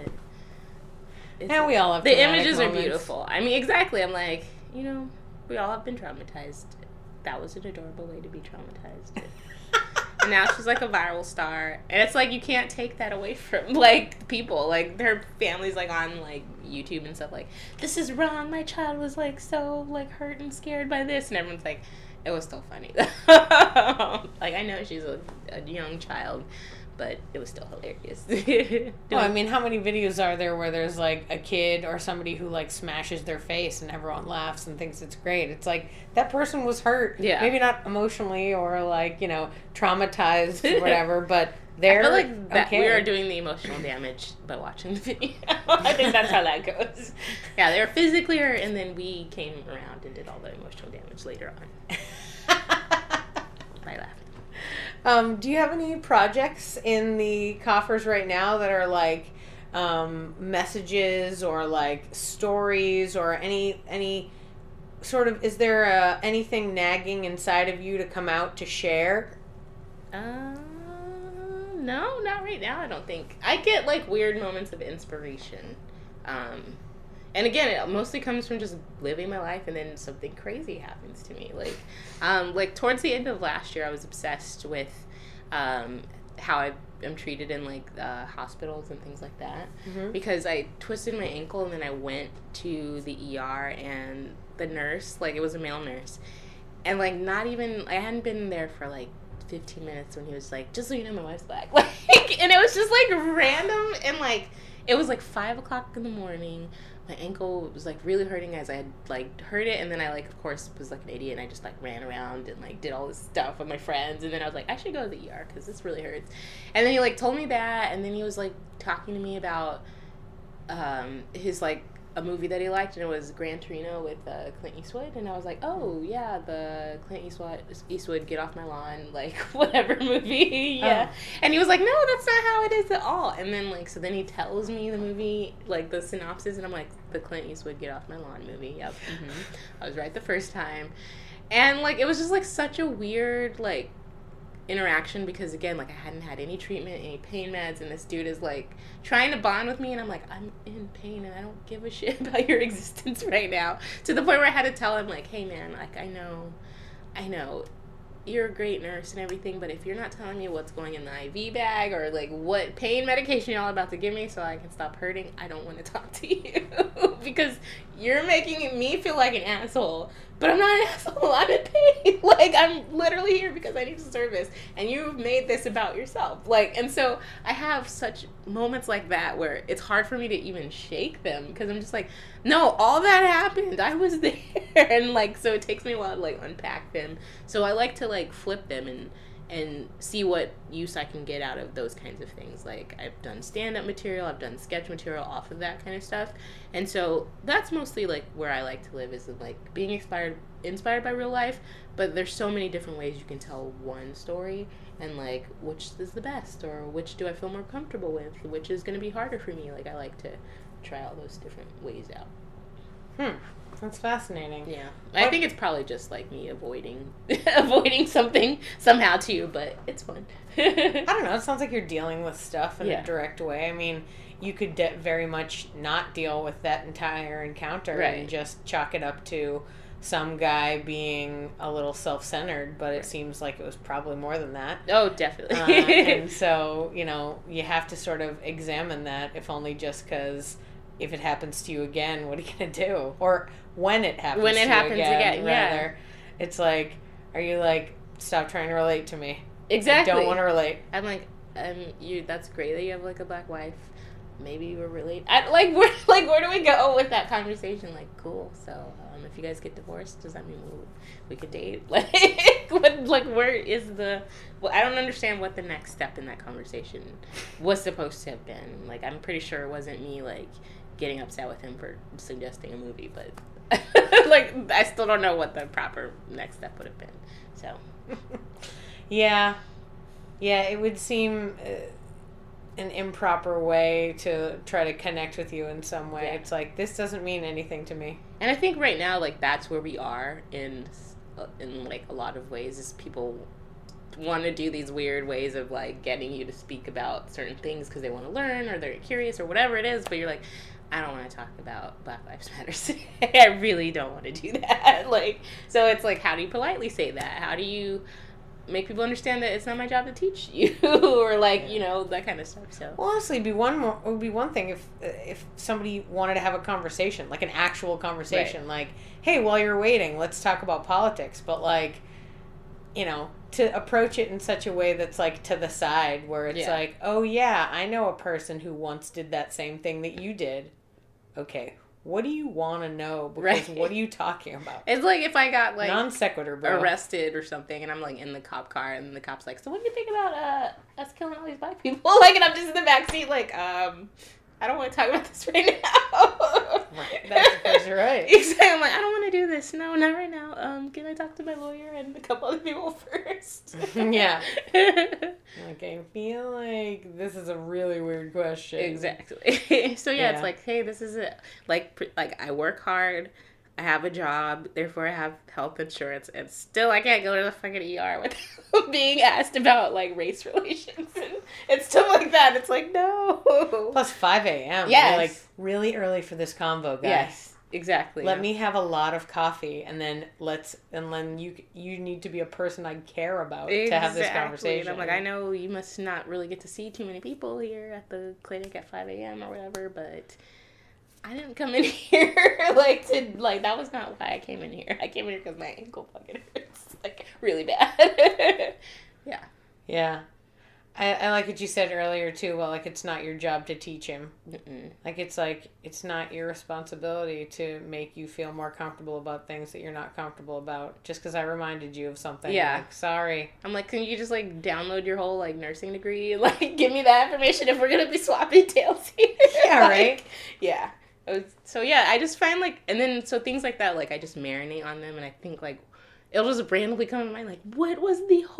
D: And we all have
E: the
D: traumatic
E: images are
D: moments.
E: beautiful. I mean, exactly. I'm like, you know, we all have been traumatized. That was an adorable way to be traumatized. And now she's like a viral star, and it's like you can't take that away from, like, people. Like, their family's, like, on, like, YouTube and stuff, like, this is wrong, my child was, like, so, like, hurt and scared by this, and everyone's like, it was still funny. Like, I know she's a young child, but it was still hilarious.
D: Well, I mean, how many videos are there where there's, like, a kid or somebody who, like, smashes their face and everyone laughs and thinks it's great? It's like, that person was hurt.
E: Yeah.
D: Maybe not emotionally or, like, you know, traumatized or whatever, but They're
E: I feel like that
D: okay.
E: we are doing the emotional damage by watching the video. I think that's how that goes. Yeah, they were physically hurt, and then we came around and did all the emotional damage later on. By laughing.
D: Do you have any projects in the coffers right now that are like messages or like stories or any sort of, is there anything nagging inside of you to come out to share?
E: No, not right now, I don't think. I get like weird moments of inspiration. And again, it mostly comes from just living my life, and then something crazy happens to me. Like towards the end of last year, I was obsessed with how I'm treated in like hospitals and things like that.
D: Mm-hmm.
E: Because I twisted my ankle, and then I went to the ER, and the nurse, like it was a male nurse, and like not even, I hadn't been there for like 15 minutes when he was like, just so you know, my wife's black. Like, and it was just like random, and like it was like 5 o'clock in the morning. My ankle was like really hurting as I had like hurt it, and then I like of course was like an idiot, and I just like ran around and like did all this stuff with my friends, and then I was like, I should go to the ER because this really hurts. And then he like told me that, and then he was like talking to me about his like a movie that he liked, and it was Gran Torino with Clint Eastwood, and I was like, oh yeah, the Clint Eastwood Get Off My Lawn, like whatever movie. Yeah. And he was like, no, that's not how it is at all. And then like, so then he tells me the movie, like the synopsis, and I'm like, the Clint Eastwood Get Off My Lawn movie. Yep. Mm-hmm. I was right the first time. And like it was just like such a weird like interaction, because again, like I hadn't had any treatment, any pain meds, and this dude is like trying to bond with me, and I'm like, I'm in pain and I don't give a shit about your existence right now, to the point where I had to tell him like, hey man, like I know you're a great nurse and everything, but if you're not telling me what's going in the IV bag or like what pain medication y'all about to give me so I can stop hurting, I don't want to talk to you because you're making me feel like an asshole. But I'm not an asshole. I'm in pain. Like, I'm literally here because I need service. And you've made this about yourself. Like, and so I have such moments like that where it's hard for me to even shake them, because I'm just like, no, all that happened. I was there. And, like, so it takes me a while to, like, unpack them. So I like to, like, flip them and see what use I can get out of those kinds of things. Like, I've done stand-up material, I've done sketch material off of that kind of stuff. And so that's mostly, like, where I like to live, is, like, being inspired by real life. But there's so many different ways you can tell one story, and, like, which is the best, or which do I feel more comfortable with, which is going to be harder for me. Like, I like to try all those different ways out.
D: That's fascinating.
E: Yeah. I think it's probably just like me avoiding something somehow too, but it's fun.
D: I don't know. It sounds like you're dealing with stuff in a direct way. I mean, you could very much not deal with that entire encounter and just chalk it up to some guy being a little self-centered, but it seems like it was probably more than that.
E: Oh, definitely.
D: And so, you know, you have to sort of examine that, if only just because if it happens to you again, what are you going to do? Or when it happens again, rather. It's like, are you like, stop trying to relate to me.
E: Exactly.
D: I don't want to relate.
E: I'm like, that's great that you have like a black wife. Maybe you were related. Where do we go with that conversation? Like, cool. So, if you guys get divorced, does that mean we could date? Where is the? Well, I don't understand what the next step in that conversation was supposed to have been. Like, I'm pretty sure it wasn't me like getting upset with him for suggesting a movie, but like, I still don't know what the proper next step would have been. So,
D: yeah, it would seem an improper way to try to connect with you in some way. It's like, this doesn't mean anything to me.
E: And I think right now, like, that's where we are in like a lot of ways, is people want to do these weird ways of like getting you to speak about certain things because they want to learn or they're curious or whatever it is, but you're like, I don't want to talk about Black Lives Matter today. I really don't want to do that. Like, so it's like, how do you politely say that? How do you make people understand that it's not my job to teach you, or like, you know, that kind of stuff. So,
D: well, honestly, it would be one thing if somebody wanted to have a conversation, like an actual conversation, like, hey, while you're waiting, let's talk about politics. But like, you know, to approach it in such a way that's like to the side, where it's like, oh yeah, I know a person who once did that same thing that you did. Okay, what do you want to know? Because
E: Right.
D: what are you talking about?
E: It's like if I got like
D: Non sequitur, bro.
E: arrested or something, and I'm like in the cop car, and the cop's like, "So what do you think about us killing all these black people?" Like, and I'm just in the backseat, like, I don't want to talk about this right now.
D: Right. That's right.
E: Exactly. I'm like, I don't want to do this. No, not right now. Can I talk to my lawyer and a couple other people first?
D: Yeah. Like, I feel like this is a really weird question.
E: Exactly. So yeah,
D: Yeah.
E: it's like, hey, this is it. Like I work hard. I have a job, therefore I have health insurance, and still I can't go to the fucking ER without being asked about, like, race relations and stuff like that. It's like, no.
D: Plus 5 a.m.
E: Yes.
D: You're like, really early for this convo, guys.
E: Yes, exactly.
D: Let me have a lot of coffee, and then you need to be a person I care about to have this conversation.
E: And I'm like, I know you must not really get to see too many people here at the clinic at 5 a.m. or whatever, but I didn't come in here that was not why I came in here. I came in here because my ankle fucking hurts, like, really bad. Yeah.
D: Yeah. I like what you said earlier, too. Well, like, it's not your job to teach him.
E: Mm-mm.
D: Like, it's not your responsibility to make you feel more comfortable about things that you're not comfortable about. Just because I reminded you of something.
E: Yeah.
D: Like, sorry.
E: I'm like, can you just, like, download your whole, like, nursing degree and, like, give me that information if we're going to be swapping tails here?
D: Yeah, right?
E: Yeah. So, yeah, I just find, like, and then, so things like that, like, I just marinate on them, and I think, like, it'll just randomly come to mind, like, what was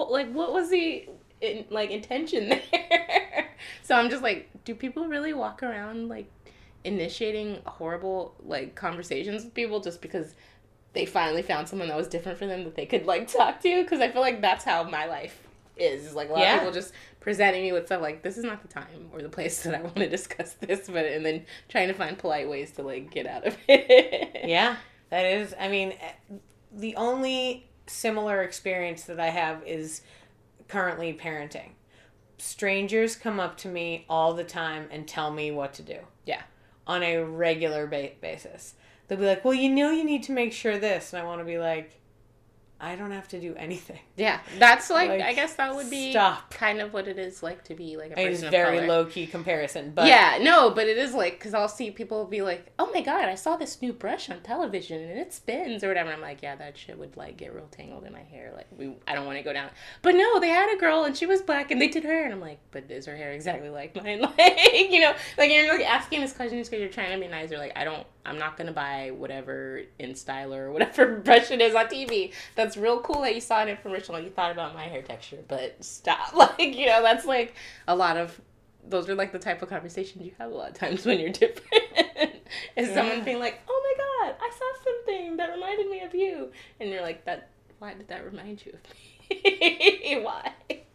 E: the intention there? So I'm just like, do people really walk around, like, initiating horrible, like, conversations with people just because they finally found someone that was different for them that they could, like, talk to? Because I feel like that's how my life is like, a lot of people just presenting me with stuff like, this is not the time or the place that I want to discuss this, but, and then trying to find polite ways to, like, get out of it.
D: Yeah, that is, I mean, the only similar experience that I have is currently parenting. Strangers come up to me all the time and tell me what to do.
E: Yeah.
D: On a regular basis. They'll be like, well, you need to make sure this. And I want to be like, I don't have to do anything.
E: Yeah, that's like I guess that would be kind of what it is like to be like a person
D: It's
E: of
D: very
E: color.
D: low-key comparison, but
E: yeah, no, but it is like, because I'll see people be like, oh my god, I saw this new brush on television and it spins or whatever. I'm like, yeah, that shit would like get real tangled in my hair. Like, I don't want to go down. But no, they had a girl and she was black and they did her hair, and I'm like, but is her hair exactly like mine? Like, you know, like you're like asking this question because you're trying to be nice, or like, I'm not gonna buy whatever InStyler or whatever brush it is on TV. That's real cool that you saw an infomercial and you thought about my hair texture, but stop. Like, you know, that's like a lot of, those are like the type of conversations you have a lot of times when you're different. Is someone being like, oh my god, I saw something that reminded me of you. And you're like, why did that remind you of me? Why?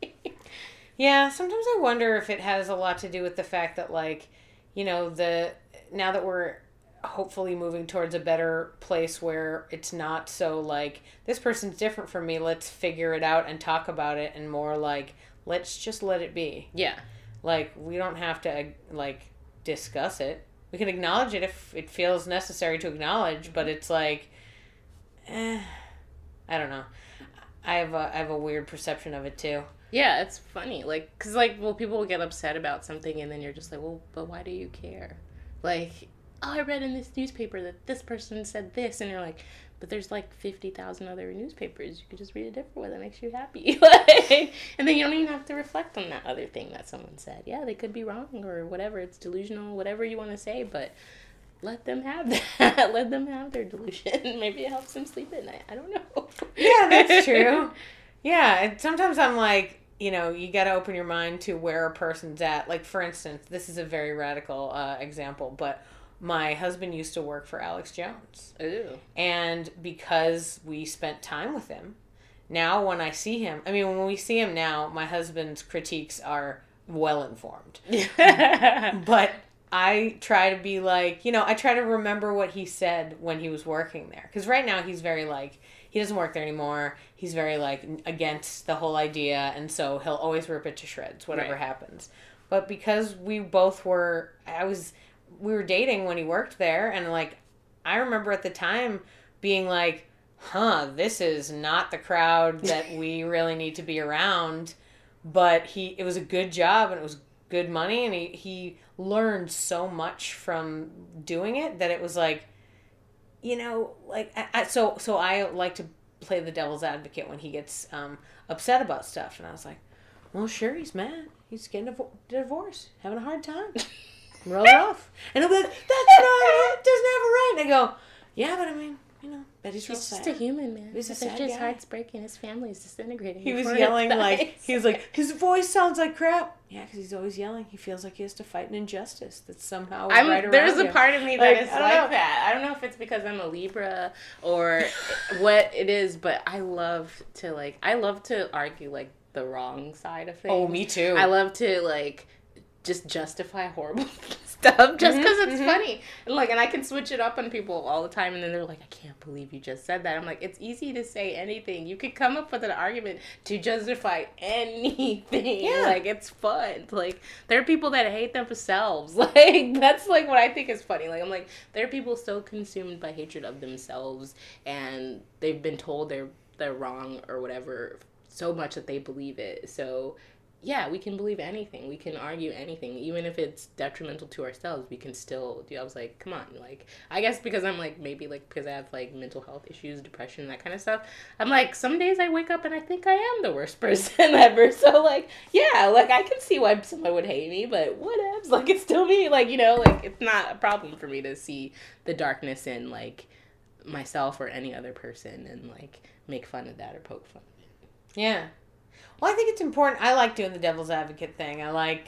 D: yeah, sometimes I wonder if it has a lot to do with the fact that, like, you know, now that we're hopefully moving towards a better place where it's not so like, this person's different from me, let's figure it out and talk about it, and more like, let's just let it be.
E: Yeah.
D: Like, we don't have to, like, discuss it. We can acknowledge it if it feels necessary to acknowledge, but it's like, I don't know. I have a weird perception of it too.
E: Yeah, it's funny. Like, because, like, well, people will get upset about something and then you're just like, well, but why do you care? Like, oh, I read in this newspaper that this person said this, and you're like, but there's like 50,000 other newspapers. You could just read a different one that makes you happy. Like, and then you don't even have to reflect on that other thing that someone said. Yeah, they could be wrong or whatever. It's delusional, whatever you want to say, but let them have that. Let them have their delusion. Maybe it helps them sleep at night. I don't know.
D: Yeah, that's true. Yeah, and sometimes I'm like, you know, you got to open your mind to where a person's at. Like, for instance, this is a very radical example, but my husband used to work for Alex Jones.
E: Ooh.
D: And because we spent time with him, now when I see him, I mean, when we see him now, my husband's critiques are well-informed. But I try to be like, you know, I try to remember what he said when he was working there. Because right now he's very like, he doesn't work there anymore. He's very like against the whole idea. And so he'll always rip it to shreds, whatever happens. But because we both were, we were dating when he worked there, and like, I remember at the time being like, this is not the crowd that we really need to be around, but it was a good job, and it was good money, and he learned so much from doing it that it was like, like so I like to play the devil's advocate when he gets upset about stuff, and I was like, well, sure, he's mad, he's getting a divorce, having a hard time, roll it off, and he'll be like, that's not, it doesn't have a right, and I go, yeah, but I mean, that he's real sad.
E: He's just a human, man.
D: He's a sad
E: his
D: guy.
E: heart's breaking. His family is disintegrating.
D: He was yelling like, his voice sounds like crap. Yeah, because he's always yelling. He feels like he has to fight an injustice that's somehow right around
E: There's a
D: him.
E: part of me that is
D: I don't
E: like
D: know.
E: that. I don't know if it's because I'm a Libra or what it is, but I love to argue like the wrong side of things.
D: Oh, me too.
E: I love to just justify horrible stuff just because it's funny. And I can switch it up on people all the time, and then they're like, I can't believe you just said that. I'm like, it's easy to say anything. You could come up with an argument to justify anything.
D: Yeah.
E: It's fun. There are people that hate themselves. That's what I think is funny. I'm like, there are people so consumed by hatred of themselves, and they've been told they're wrong or whatever so much that they believe it. So yeah, we can believe anything. We can argue anything. Even if it's detrimental to ourselves, we can still do. I was like, come on. I guess because I'm maybe because I have mental health issues, depression, that kind of stuff. I'm like, some days I wake up and I think I am the worst person ever. So yeah, I can see why someone would hate me, but whatevs. It's still me. It's not a problem for me to see the darkness in myself or any other person and make fun of that or poke fun of it.
D: Yeah. Well, I think it's important. I like doing the devil's advocate thing. I like,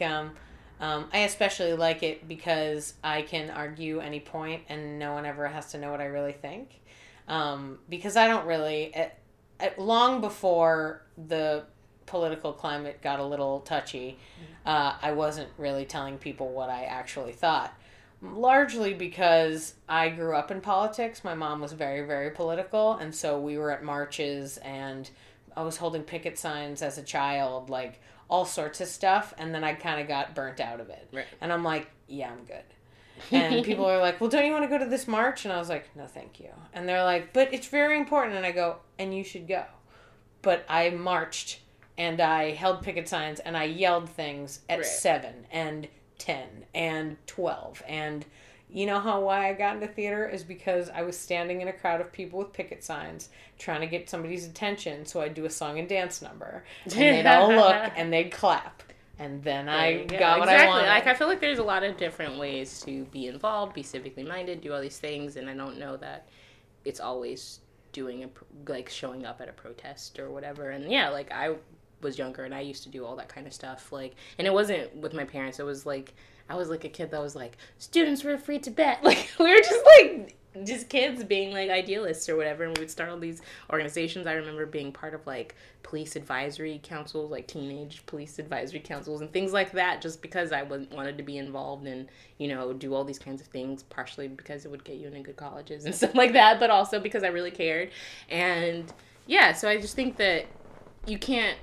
D: I especially like it because I can argue any point and no one ever has to know what I really think. Because I don't really, long before the political climate got a little touchy, I wasn't really telling people what I actually thought. Largely because I grew up in politics. My mom was very, very political, and so we were at marches, and I was holding picket signs as a child, all sorts of stuff, and then I kind of got burnt out of it.
E: Right.
D: And I'm like, yeah, I'm good. And people are like, well, don't you want to go to this march? And I was like, no, thank you. And they're like, but it's very important. And I go, and you should go. But I marched, and I held picket signs, and I yelled things at
E: Right.
D: 7 and 10 and 12. And you know why I got into theater is because I was standing in a crowd of people with picket signs trying to get somebody's attention, so I'd do a song and dance number, and they'd all look and they'd clap, and then I got what I wanted.
E: I feel like there's a lot of different ways to be involved, be civically minded, do all these things, and I don't know that it's always doing showing up at a protest or whatever. And yeah, I was younger and I used to do all that kind of stuff, and it wasn't with my parents. It was I was a kid that was students were free to bet. We were just kids being idealists or whatever, and we would start all these organizations. I remember being part of police advisory councils, teenage police advisory councils and things like that, just because I wanted to be involved and do all these kinds of things, partially because it would get you into good colleges and stuff like that, but also because I really cared. And yeah, so I just think that you can't,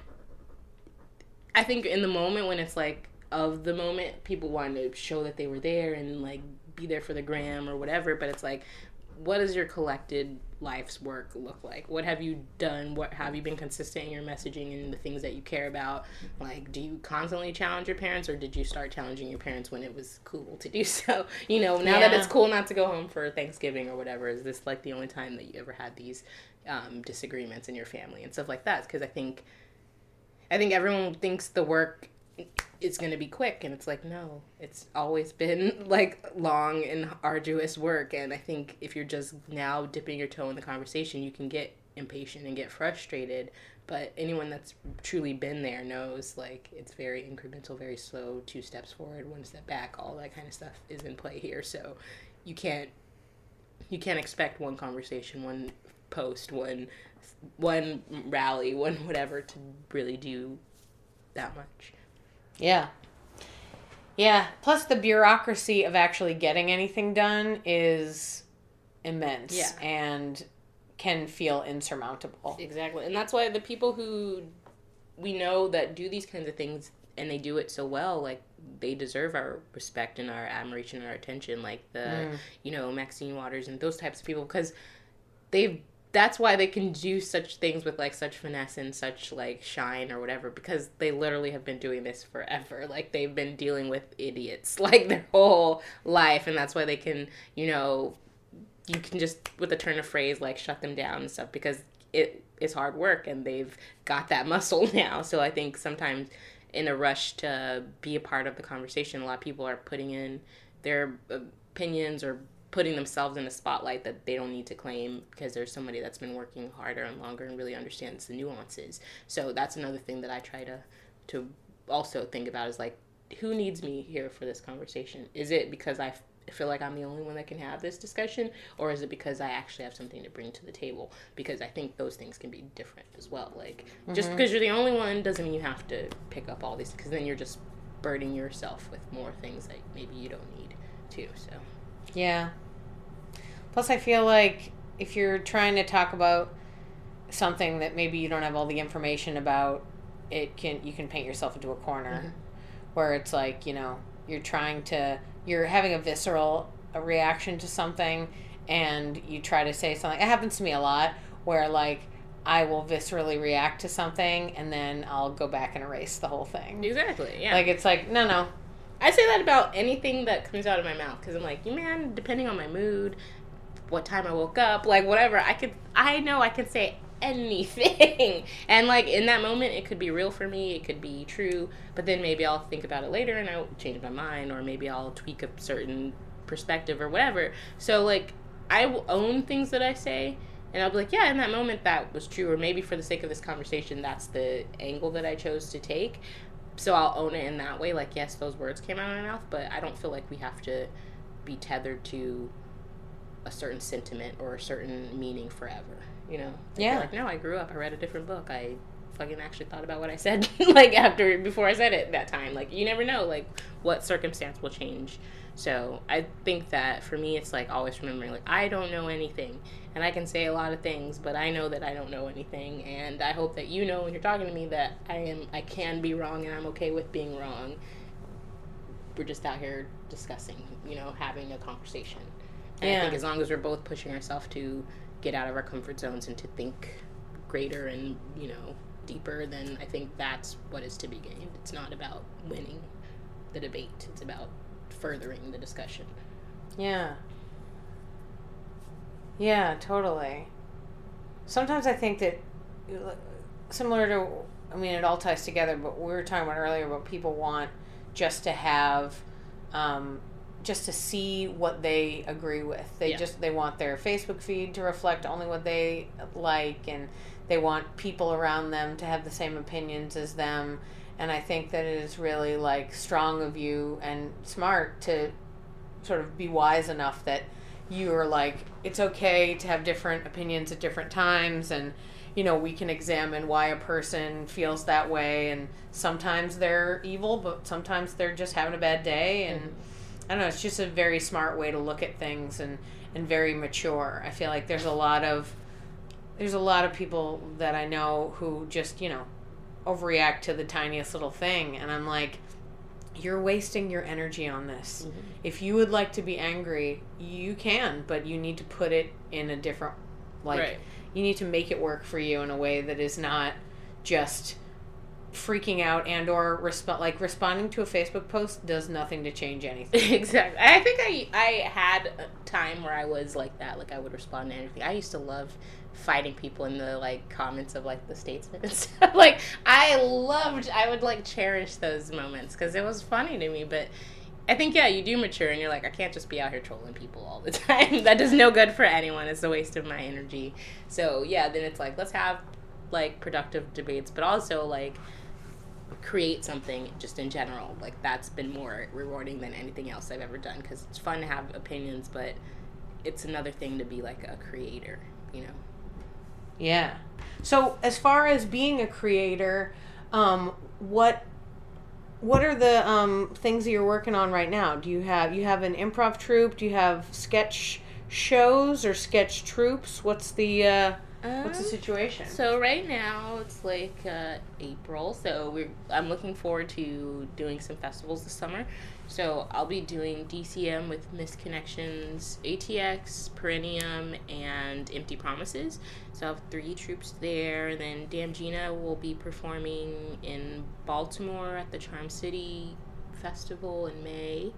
E: I think in the moment when it's of the moment, people wanted to show that they were there and be there for the gram or whatever, but it's what does your collected life's work look like? What have you done? What have you been consistent in your messaging and the things that you care about? Do you constantly challenge your parents, or did you start challenging your parents when it was cool to do so? Now that it's cool not to go home for Thanksgiving or whatever, is this the only time that you ever had these disagreements in your family and stuff like that? Because I think everyone thinks the work it's going to be quick, and it's no, it's always been long and arduous work. And I think if you're just now dipping your toe in the conversation, you can get impatient and get frustrated, but anyone that's truly been there knows it's very incremental, very slow, 2 steps forward, 1 step back, all that kind of stuff is in play here. So you can't expect one conversation, one post, one rally, one whatever to really do that much.
D: Yeah. Yeah. Plus, the bureaucracy of actually getting anything done is immense.
E: Yeah.
D: And can feel insurmountable.
E: Exactly. And that's why the people who we know that do these kinds of things and they do it so well, they deserve our respect and our admiration and our attention, Maxine Waters and those types of people, because they've that's why they can do such things with like such finesse and such like shine or whatever, because they literally have been doing this forever. Like they've been dealing with idiots like their whole life, and that's why they can, you know, you can just with a turn of phrase like shut them down and stuff, because it is hard work and they've got that muscle now. So I think sometimes in a rush to be a part of the conversation, a lot of people are putting in their opinions or putting themselves in a spotlight that they don't need to claim, because there's somebody that's been working harder and longer and really understands the nuances. So that's another thing that I try to also think about, is like, who needs me here for this conversation? Is it because I feel like I'm the only one that can have this discussion, or is it because I actually have something to bring to the table? Because I think those things can be different as well. Like, just because you're the only one doesn't mean you have to pick up all these, because then you're just burdening yourself with more things that maybe you don't need to. So
D: yeah. Plus, I feel like if you're trying to talk about something that maybe you don't have all the information about, you can paint yourself into a corner where it's like, you know, you're having a visceral reaction to something, and you try to say something. It happens to me a lot where, like, I will viscerally react to something and then I'll go back and erase the whole thing.
E: Exactly, yeah.
D: Like, it's like, no.
E: I say that about anything that comes out of my mouth, because I'm like, man, depending on my mood, what time I woke up, like, whatever, I know I can say anything. And, like, in that moment, it could be real for me, it could be true, but then maybe I'll think about it later and I'll change my mind, or maybe I'll tweak a certain perspective or whatever. So, like, I will own things that I say, and I'll be like, yeah, in that moment, that was true, or maybe for the sake of this conversation, that's the angle that I chose to take. So I'll own it in that way. Like, yes, those words came out of my mouth, but I don't feel like we have to be tethered to a certain sentiment or a certain meaning forever, you know?
D: Yeah.
E: Like, no, I grew up, I read a different book, I fucking actually thought about what I said, like, before I said it that time. Like, you never know, like, what circumstance will change. So I think that for me, it's like always remembering, like, I don't know anything, and I can say a lot of things, but I know that I don't know anything, and I hope that you know when you're talking to me that I can be wrong, and I'm okay with being wrong. We're just out here discussing, you know, having a conversation. And I think as long as we're both pushing ourselves to get out of our comfort zones and to think greater and, you know, deeper, then I think that's what is to be gained. It's not about winning the debate. It's about furthering the discussion.
D: Yeah. Yeah, totally. Sometimes I think that, similar to, I mean, it all ties together, but we were talking about earlier about people want just to have, just to see what they agree with. They want their Facebook feed to reflect only what they like, and they want people around them to have the same opinions as them. And I think that it is really, like, strong of you and smart to sort of be wise enough that you're like, it's okay to have different opinions at different times, and, you know, we can examine why a person feels that way, and sometimes they're evil, but sometimes they're just having a bad day, and I don't know, it's just a very smart way to look at things, and very mature. I feel like there's a lot of people that I know who just, you know, overreact to the tiniest little thing, and I'm like, you're wasting your energy on this. If you would like to be angry, you can, but you need to put it in a different, like, you need to make it work for you in a way that is not just freaking out and or responding to a Facebook post does nothing to change anything.
E: Exactly. I think I had a time where I was like that. Like, I would respond to anything. I used to love fighting people in the, like, comments of, like, the Statesman and stuff. Like, I would, like, cherish those moments because it was funny to me. But I think, yeah, you do mature and you're like, I can't just be out here trolling people all the time. That does no good for anyone. It's a waste of my energy. So, yeah, then it's like, let's have, like, productive debates, but also, like, create something just in general. Like, that's been more rewarding than anything else I've ever done, because it's fun to have opinions, but it's another thing to be, like, a creator, you know?
D: Yeah. So as far as being a creator, what are the things that you're working on right now? Do you have an improv troupe? Do you have sketch shows or sketch troupes? What's the What's the situation?
E: So right now it's like April, so I'm looking forward to doing some festivals this summer. So I'll be doing DCM with Missed Connections, ATX, Perennium, and Empty Promises. So I have 3 troops there. And then Damgina will be performing in Baltimore at the Charm City Festival in May.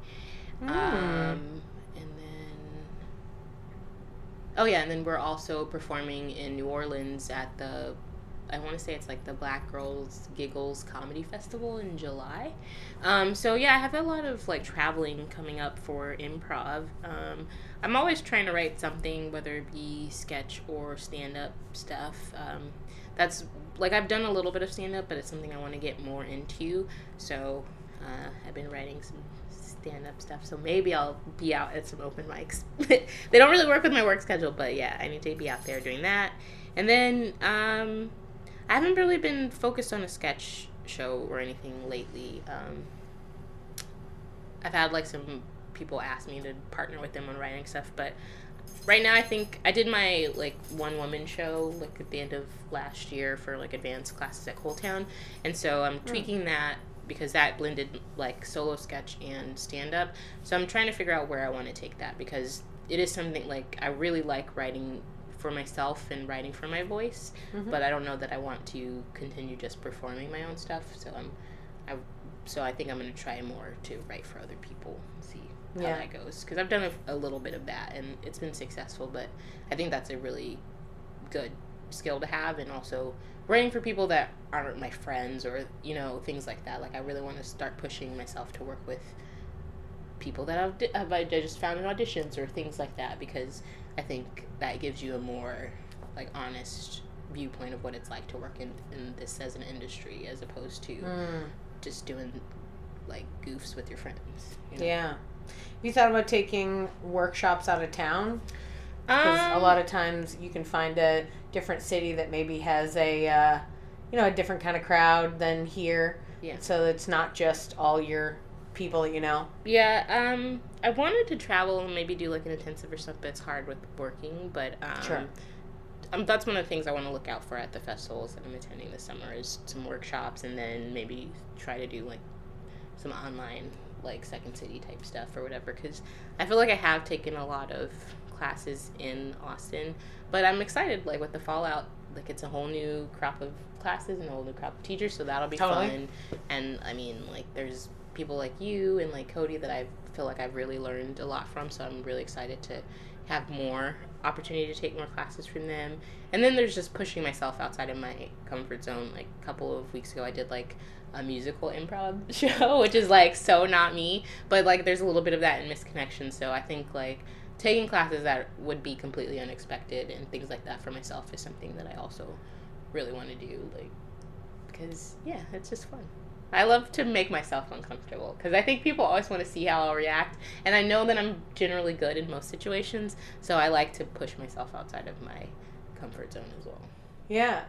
E: And then we're also performing in New Orleans at I want to say it's like the Black Girls Giggles Comedy Festival in July. So yeah, I have a lot of like traveling coming up for improv. I'm always trying to write something, whether it be sketch or stand-up stuff. That's like I've done a little bit of stand-up, but it's something I want to get more into. So I've been writing some stand-up stuff, so maybe I'll be out at some open mics. They don't really work with my work schedule, but yeah, I need to be out there doing that. And then I haven't really been focused on a sketch show or anything lately. I've had like some people ask me to partner with them on writing stuff, but right now I think I did my like one-woman show like at the end of last year for like advanced classes at Coaltown, and so I'm tweaking that because that blended like solo sketch and stand-up. So I'm trying to figure out where I want to take that, because it is something like I really like writing for myself and writing for my voice, but I don't know that I want to continue just performing my own stuff. So I think I'm going to try more to write for other people and see how that goes, because I've done a little bit of that and it's been successful, but I think that's a really good skill to have. And also writing for people that aren't my friends or, you know, things like that. Like I really want to start pushing myself to work with people that I just found in auditions or things like that, because I think that gives you a more like honest viewpoint of what it's like to work in this as an industry, as opposed to just doing like goofs with your friends, you know? Yeah.
D: You thought about taking workshops out of town? Because a lot of times you can find a different city that maybe has a different kind of crowd than here. Yeah. So it's not just all your people, you know.
E: Yeah. I wanted to travel and maybe do like an intensive or stuff, but it's hard with working. But
D: sure.
E: That's one of the things I want to look out for at the festivals that I'm attending this summer, is some workshops, and then maybe try to do like some online like Second City type stuff or whatever, because I feel like I have taken a lot of classes in Austin, but I'm excited like with the fallout, like it's a whole new crop of classes and a whole new crop of teachers, so that'll be fun. And I mean, like there's people like you and like Cody that I feel like I've really learned a lot from, so I'm really excited to have more opportunity to take more classes from them. And then there's just pushing myself outside of my comfort zone. Like a couple of weeks ago I did like a musical improv show, which is like so not me, but like there's a little bit of that in Missed Connections. So I think like taking classes that would be completely unexpected and things like that for myself is something that I also really want to do, like, because yeah, it's just fun. I love to make myself uncomfortable, because I think people always want to see how I'll react, and I know that I'm generally good in most situations, so I like to push myself outside of my comfort zone as well.
D: Yeah.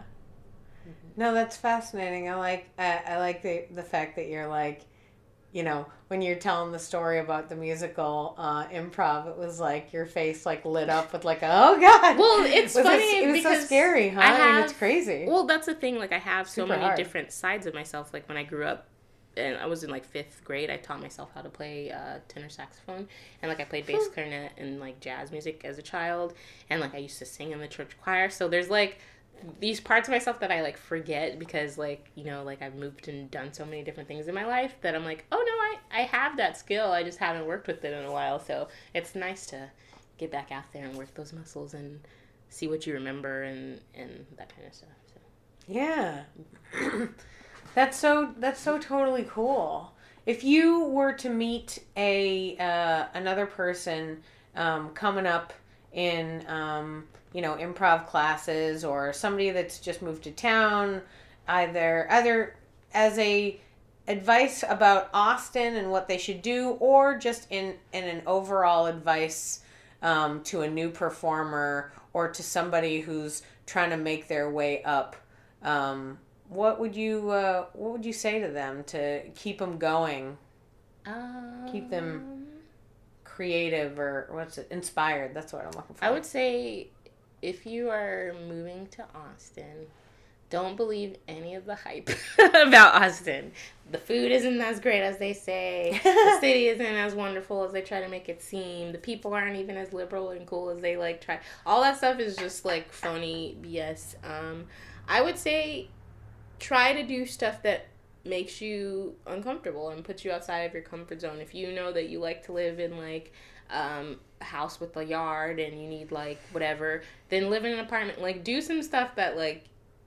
D: No, that's fascinating. I like the fact that you're like, you know, when you're telling the story about the musical improv, it was like your face like lit up with like, oh God.
E: Well, it's funny
D: it was
E: because
D: so scary, huh? I mean, it's crazy.
E: Well, that's the thing. Like I have so many
D: hard.
E: different sides of myself. Like when I grew up, and I was in like 5th grade, I taught myself how to play tenor saxophone, and like I played bass clarinet and like jazz music as a child, and like I used to sing in the church choir. So there's like these parts of myself that I like forget, because like, you know, like I've moved and done so many different things in my life that I'm like, oh no, I have that skill, I just haven't worked with it in a while. So it's nice to get back out there and work those muscles and see what you remember and that kind of stuff. So
D: yeah. That's so totally cool. If you were to meet another person coming up in improv classes, or somebody that's just moved to town, either as a advice about Austin and what they should do, or just in an overall advice to a new performer or to somebody who's trying to make their way up, what would you say to them to keep them going, keep them creative, or inspired? That's what I'm looking for.
E: I would say if you are moving to Austin, don't believe any of the hype about Austin. The food isn't as great as they say. The city isn't as wonderful as they try to make it seem. The people aren't even as liberal and cool as they like try. All that stuff is just like phony BS. I would say try to do stuff that makes you uncomfortable and puts you outside of your comfort zone. If you know that you like to live in like a house with a yard and you need like whatever, then live in an apartment. Like do some stuff that like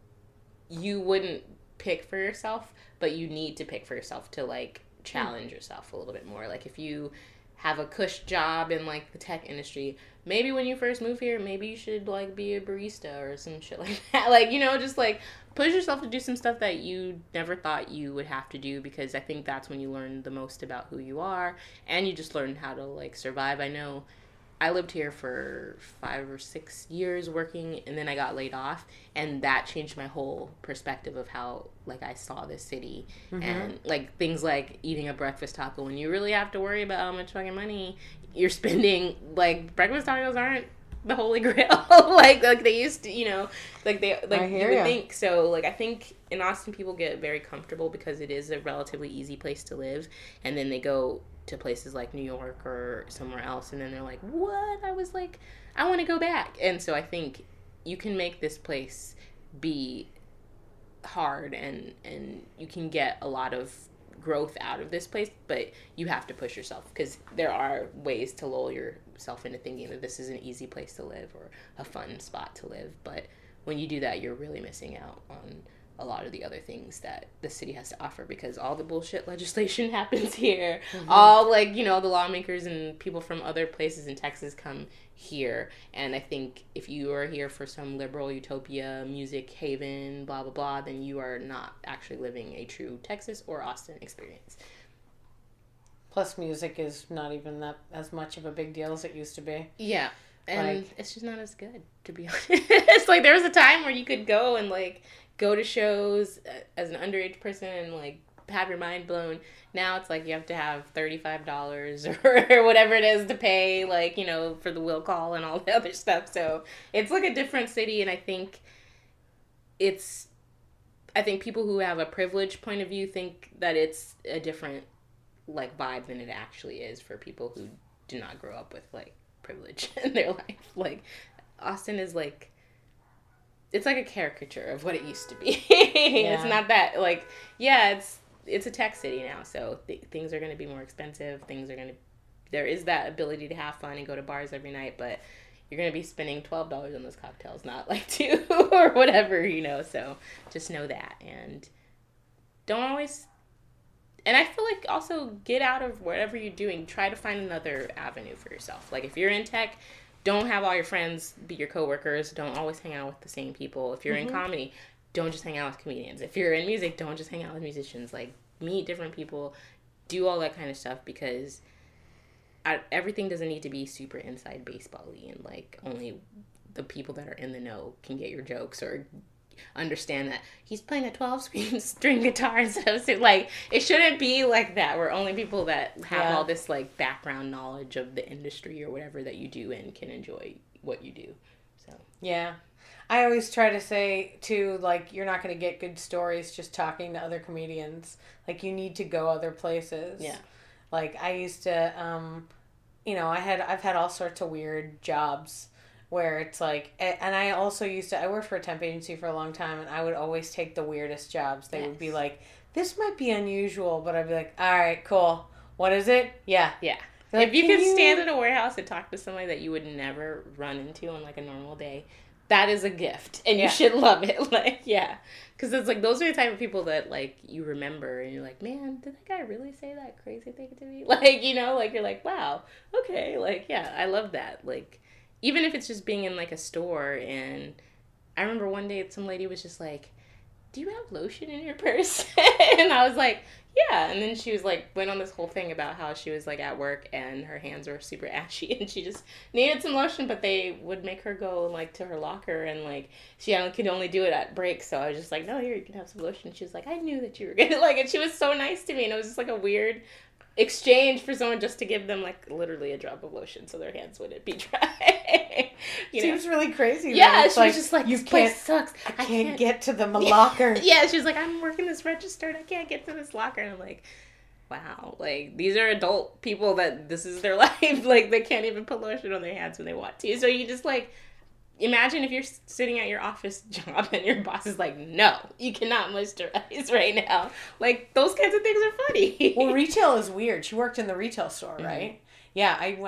E: you wouldn't pick for yourself, but you need to pick for yourself to like challenge yourself a little bit more. Like if you have a cush job in like the tech industry, maybe when you first move here, maybe you should like be a barista or some shit like that. Like, you know, just like push yourself to do some stuff that you never thought you would have to do, because I think that's when you learn the most about who you are, and you just learn how to like survive. I know I lived here for 5 or 6 years working, and then I got laid off, and that changed my whole perspective of how like I saw this city. And like things like eating a breakfast taco, when you really have to worry about how much fucking money you're spending. Like breakfast tacos aren't the holy grail like they used to, you know, like they like you would think. So like I think in Austin people get very comfortable because it is a relatively easy place to live, and then they go to places like New York or somewhere else, and then they're like, what? I was like, I want to go back. And so I think you can make this place be hard, and you can get a lot of growth out of this place, but you have to push yourself, because there are ways to lull yourself into thinking that this is an easy place to live or a fun spot to live. But when you do that, you're really missing out on a lot of the other things that the city has to offer, because all the bullshit legislation happens here. All like, you know, the lawmakers and people from other places in Texas come here. And I think if you are here for some liberal utopia, music haven, blah, blah, blah, then you are not actually living a true Texas or Austin experience.
D: Plus music is not even that as much of a big deal as it used to be. Yeah.
E: And like, it's just not as good, to be honest. It's like there was a time where you could go and like go to shows as an underage person and like have your mind blown. Now it's like you have to have $35 or whatever it is to pay, like, you know, for the will call and all the other stuff. So it's like a different city, and I think people who have a privileged point of view think that it's a different like vibe than it actually is for people who do not grow up with like privilege in their life. Like Austin is like, it's like a caricature of what it used to be. It's not that like, it's a tech city now, so things are going to be more expensive. There is that ability to have fun and go to bars every night, but you're going to be spending $12 on those cocktails, not like $2 or whatever, you know. So just know that, and don't always. And I feel like also get out of whatever you're doing. Try to find another avenue for yourself. Like if you're in tech, don't have all your friends be your coworkers. Don't always hang out with the same people. If you're in comedy, don't just hang out with comedians. If you're in music, don't just hang out with musicians. Like meet different people, do all that kind of stuff, because everything doesn't need to be super inside baseball-y and like only the people that are in the know can get your jokes or understand that he's playing a 12-string guitar instead of like, it shouldn't be like that. We're only people that have all this like background knowledge of the industry or whatever that you do and can enjoy what you do. So
D: I always try to say too, like, you're not going to get good stories just talking to other comedians. Like, you need to go other places. Like I used to you know, I've had all sorts of weird jobs where it's like, and I also I worked for a temp agency for a long time, and I would always take the weirdest jobs. They would be like, this might be unusual, but I'd be like, all right, cool. What is it? Yeah.
E: Like, if you could stand in a warehouse and talk to somebody that you would never run into on like a normal day, that is a gift, and you should love it. Like, because it's like, those are the type of people that like you remember, and you're like, man, did that guy really say that crazy thing to me? Like, you know, like you're like, wow, okay, like, I love that. Like, even if it's just being in, like, a store, and I remember one day some lady was just like, do you have lotion in your purse? And I was like, yeah. And then she was like, went on this whole thing about how she was like at work and her hands were super ashy and she just needed some lotion, but they would make her go like to her locker, and like she could only do it at breaks. So I was just like, no, here, you can have some lotion. She was like, I knew that you were gonna like it. She was so nice to me, and it was just like a weird exchange for someone just to give them like literally a drop of lotion so their hands wouldn't be dry.
D: Seems really crazy.
E: Yeah, she was just like, this place sucks.
D: I can't get to the locker.
E: Yeah, she was like, I'm working this register and I can't get to this locker. And I'm like, wow, like, these are adult people that this is their life. Like, they can't even put lotion on their hands when they want to. So you just, like, imagine if you're sitting at your office job and your boss is like, no, you cannot moisturize right now. Like, those kinds of things are funny.
D: Well, retail is weird. She worked in the retail store, right? Yeah, when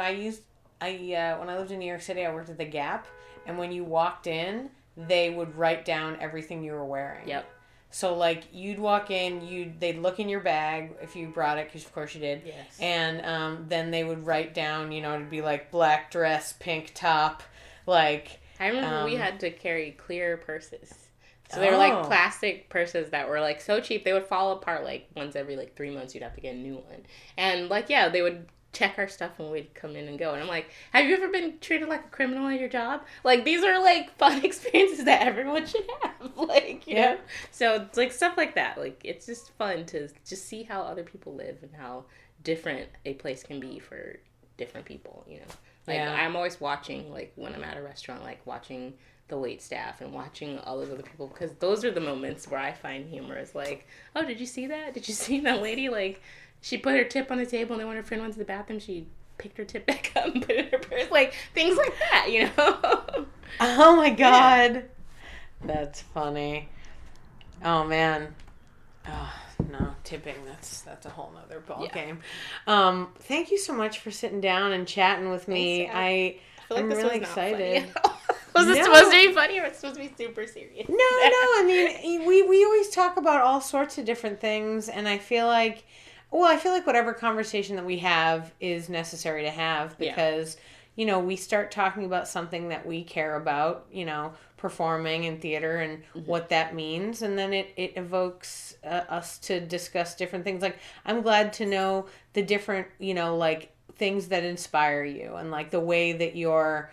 D: I lived in New York City, I worked at the Gap, and when you walked in, they would write down everything you were wearing.
E: Yep.
D: So, like, you'd walk in, they'd look in your bag if you brought it, because of course you did.
E: Yes.
D: And then they would write down, it'd be like black dress, pink top, like...
E: I remember we had to carry clear purses. So they were like plastic purses that were like so cheap. They would fall apart like once every like 3 months. You'd have to get a new one. And like, yeah, they would check our stuff when we'd come in and go. And I'm like, have you ever been treated like a criminal at your job? Like, these are like fun experiences that everyone should have. Like, you know? So it's like stuff like that. Like, it's just fun to just see how other people live and how different a place can be for different people, Like, I'm always watching, like, when I'm at a restaurant, like, watching the wait staff and watching all those other people, because those are the moments where I find humor. Is like, oh, did you see that? Did you see that lady? Like, she put her tip on the table, and then when her friend went to the bathroom, she picked her tip back up and put it in her purse. Like, things like that,
D: Oh, my God. Yeah. That's funny. Oh, man. Oh, no, tipping, that's a whole nother ball game. Thank you so much for sitting down and chatting with me.
E: I feel like
D: I'm
E: this
D: really
E: was
D: excited.
E: Was it supposed to be funny, or was it supposed to be super serious?
D: No, I mean, we always talk about all sorts of different things, and I feel like whatever conversation that we have is necessary to have, because we start talking about something that we care about, performing in theater and what that means, and then it evokes us to discuss different things. Like, I'm glad to know the different, like, things that inspire you, and like the way that you're,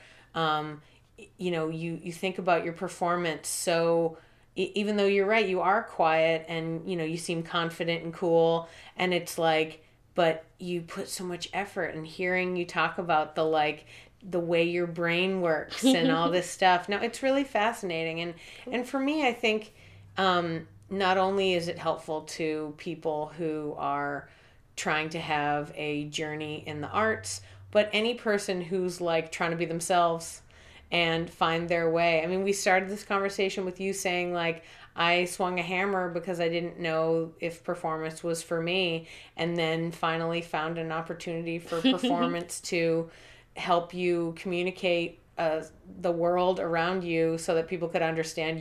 D: you think about your performance. So even though you're right, you are quiet and, you seem confident and cool, and it's like, but you put so much effort, and hearing you talk about the way your brain works and all this stuff. No, it's really fascinating. And for me, I think not only is it helpful to people who are trying to have a journey in the arts, but any person who's like trying to be themselves and find their way. I mean, we started this conversation with you saying, like, I swung a hammer because I didn't know if performance was for me, and then finally found an opportunity for performance to help you communicate the world around you so that people could understand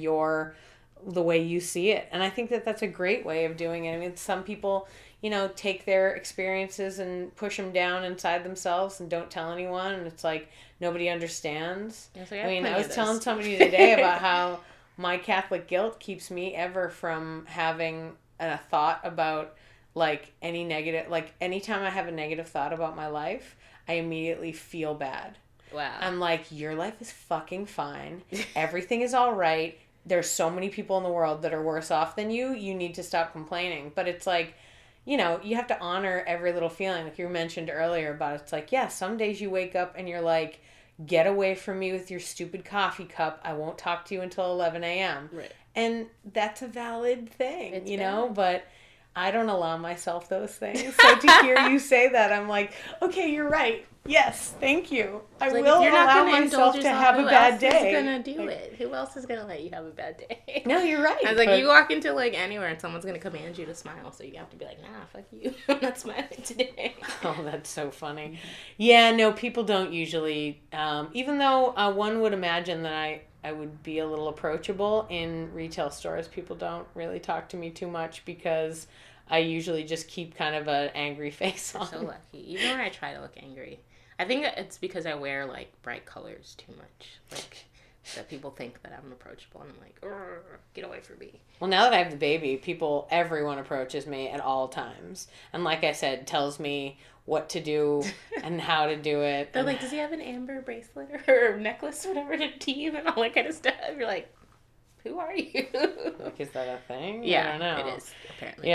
D: the way you see it. And I think that that's a great way of doing it. I mean, some people, take their experiences and push them down inside themselves and don't tell anyone, and it's like nobody understands. I was telling somebody today about how my Catholic guilt keeps me ever from having a thought about, like, any negative, like, anytime I have a negative thought about my life, I immediately feel bad.
E: Wow.
D: I'm like, your life is fucking fine. Everything is all right. There's so many people in the world that are worse off than you. You need to stop complaining. But it's like, you have to honor every little feeling. Like you mentioned earlier about, it's like, yeah, some days you wake up and you're like, get away from me with your stupid coffee cup. I won't talk to you until 11 a.m.
E: Right.
D: And that's a valid thing,
E: it's
D: valid. But I don't allow myself those things. So to hear you say that, I'm like, okay, you're right. Yes, thank you. I will allow myself to have a bad day.
E: Who else is going to do it? Who else is going to let you have a bad day?
D: No, you're right.
E: I was like, you walk into, like, anywhere and someone's going to command you to smile, so you have to be like, nah, fuck you. I'm not smiling today.
D: Oh, that's so funny. Yeah, no, people don't usually, even though one would imagine that I would be a little approachable in retail stores, people don't really talk to me too much because I usually just keep kind of an angry face on.
E: You're so lucky. Even when I try to look angry. I think it's because I wear, like, bright colors too much. Like, that people think that I'm approachable. And I'm like, get away from me.
D: Well, now that I have the baby, everyone approaches me at all times. And like I said, tells me what to do and how to do it.
E: They're like, does he have an amber bracelet or necklace, whatever, to team and all that kind of stuff? You're like, who are you?
D: Like, is that a thing?
E: Yeah,
D: I don't know.
E: It is, apparently.
D: Yeah.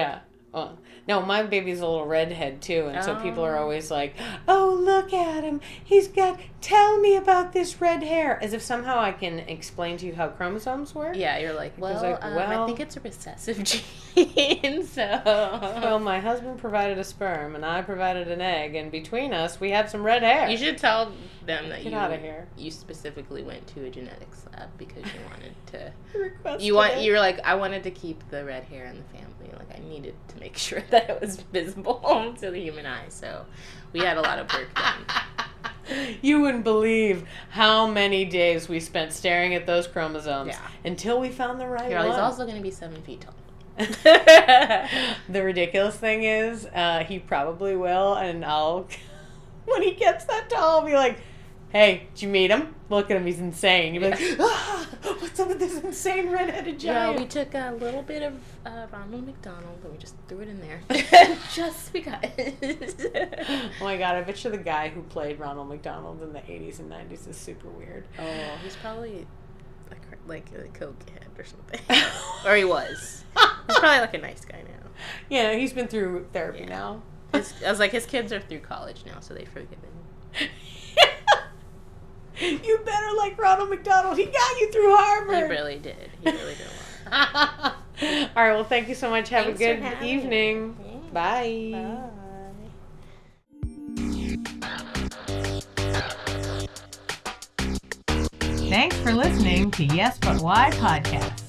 D: No, my baby's a little redhead too, and so people are always like, "Oh, look at him! Tell me about this red hair," as if somehow I can explain to you how chromosomes work.
E: Yeah, you're like, I think it's a recessive gene, so...
D: Well, my husband provided a sperm, and I provided an egg, and between us, we had some red hair.
E: You should tell them that
D: Get out of here.
E: You specifically went to a genetics lab because you wanted to...
D: Requested
E: You
D: it.
E: were like, I wanted to keep the red hair in the family. Like, I needed to make sure that it was visible to the human eye, so we had a lot of work done.
D: You wouldn't believe how many days we spent staring at those chromosomes until we found the right one.
E: He's also going to be 7 feet tall.
D: The ridiculous thing is, he probably will, and when he gets that tall, I'll be like, "Hey, did you meet him? Look at him, he's insane." You'll be like, "What's up with this insane redheaded giant?"
E: Yeah, we took a little bit of Ronald McDonald and we just threw it in there. Just because.
D: Oh my god, I bet you the guy who played Ronald McDonald in the 80s and 90s is super weird.
E: Oh, he's probably like a cokehead or something. Or he was. He's probably like a nice guy now.
D: Yeah, he's been through therapy now.
E: I was like, his kids are through college now, so they've forgiven him.
D: You better like Ronald McDonald. He got you through Harvard.
E: He really did. He really did a lot.
D: All right, well, thank you so much. Have
E: Thanks
D: a good
E: for having
D: evening.
E: me.
D: Bye. Thanks for listening to Yes But Why podcast.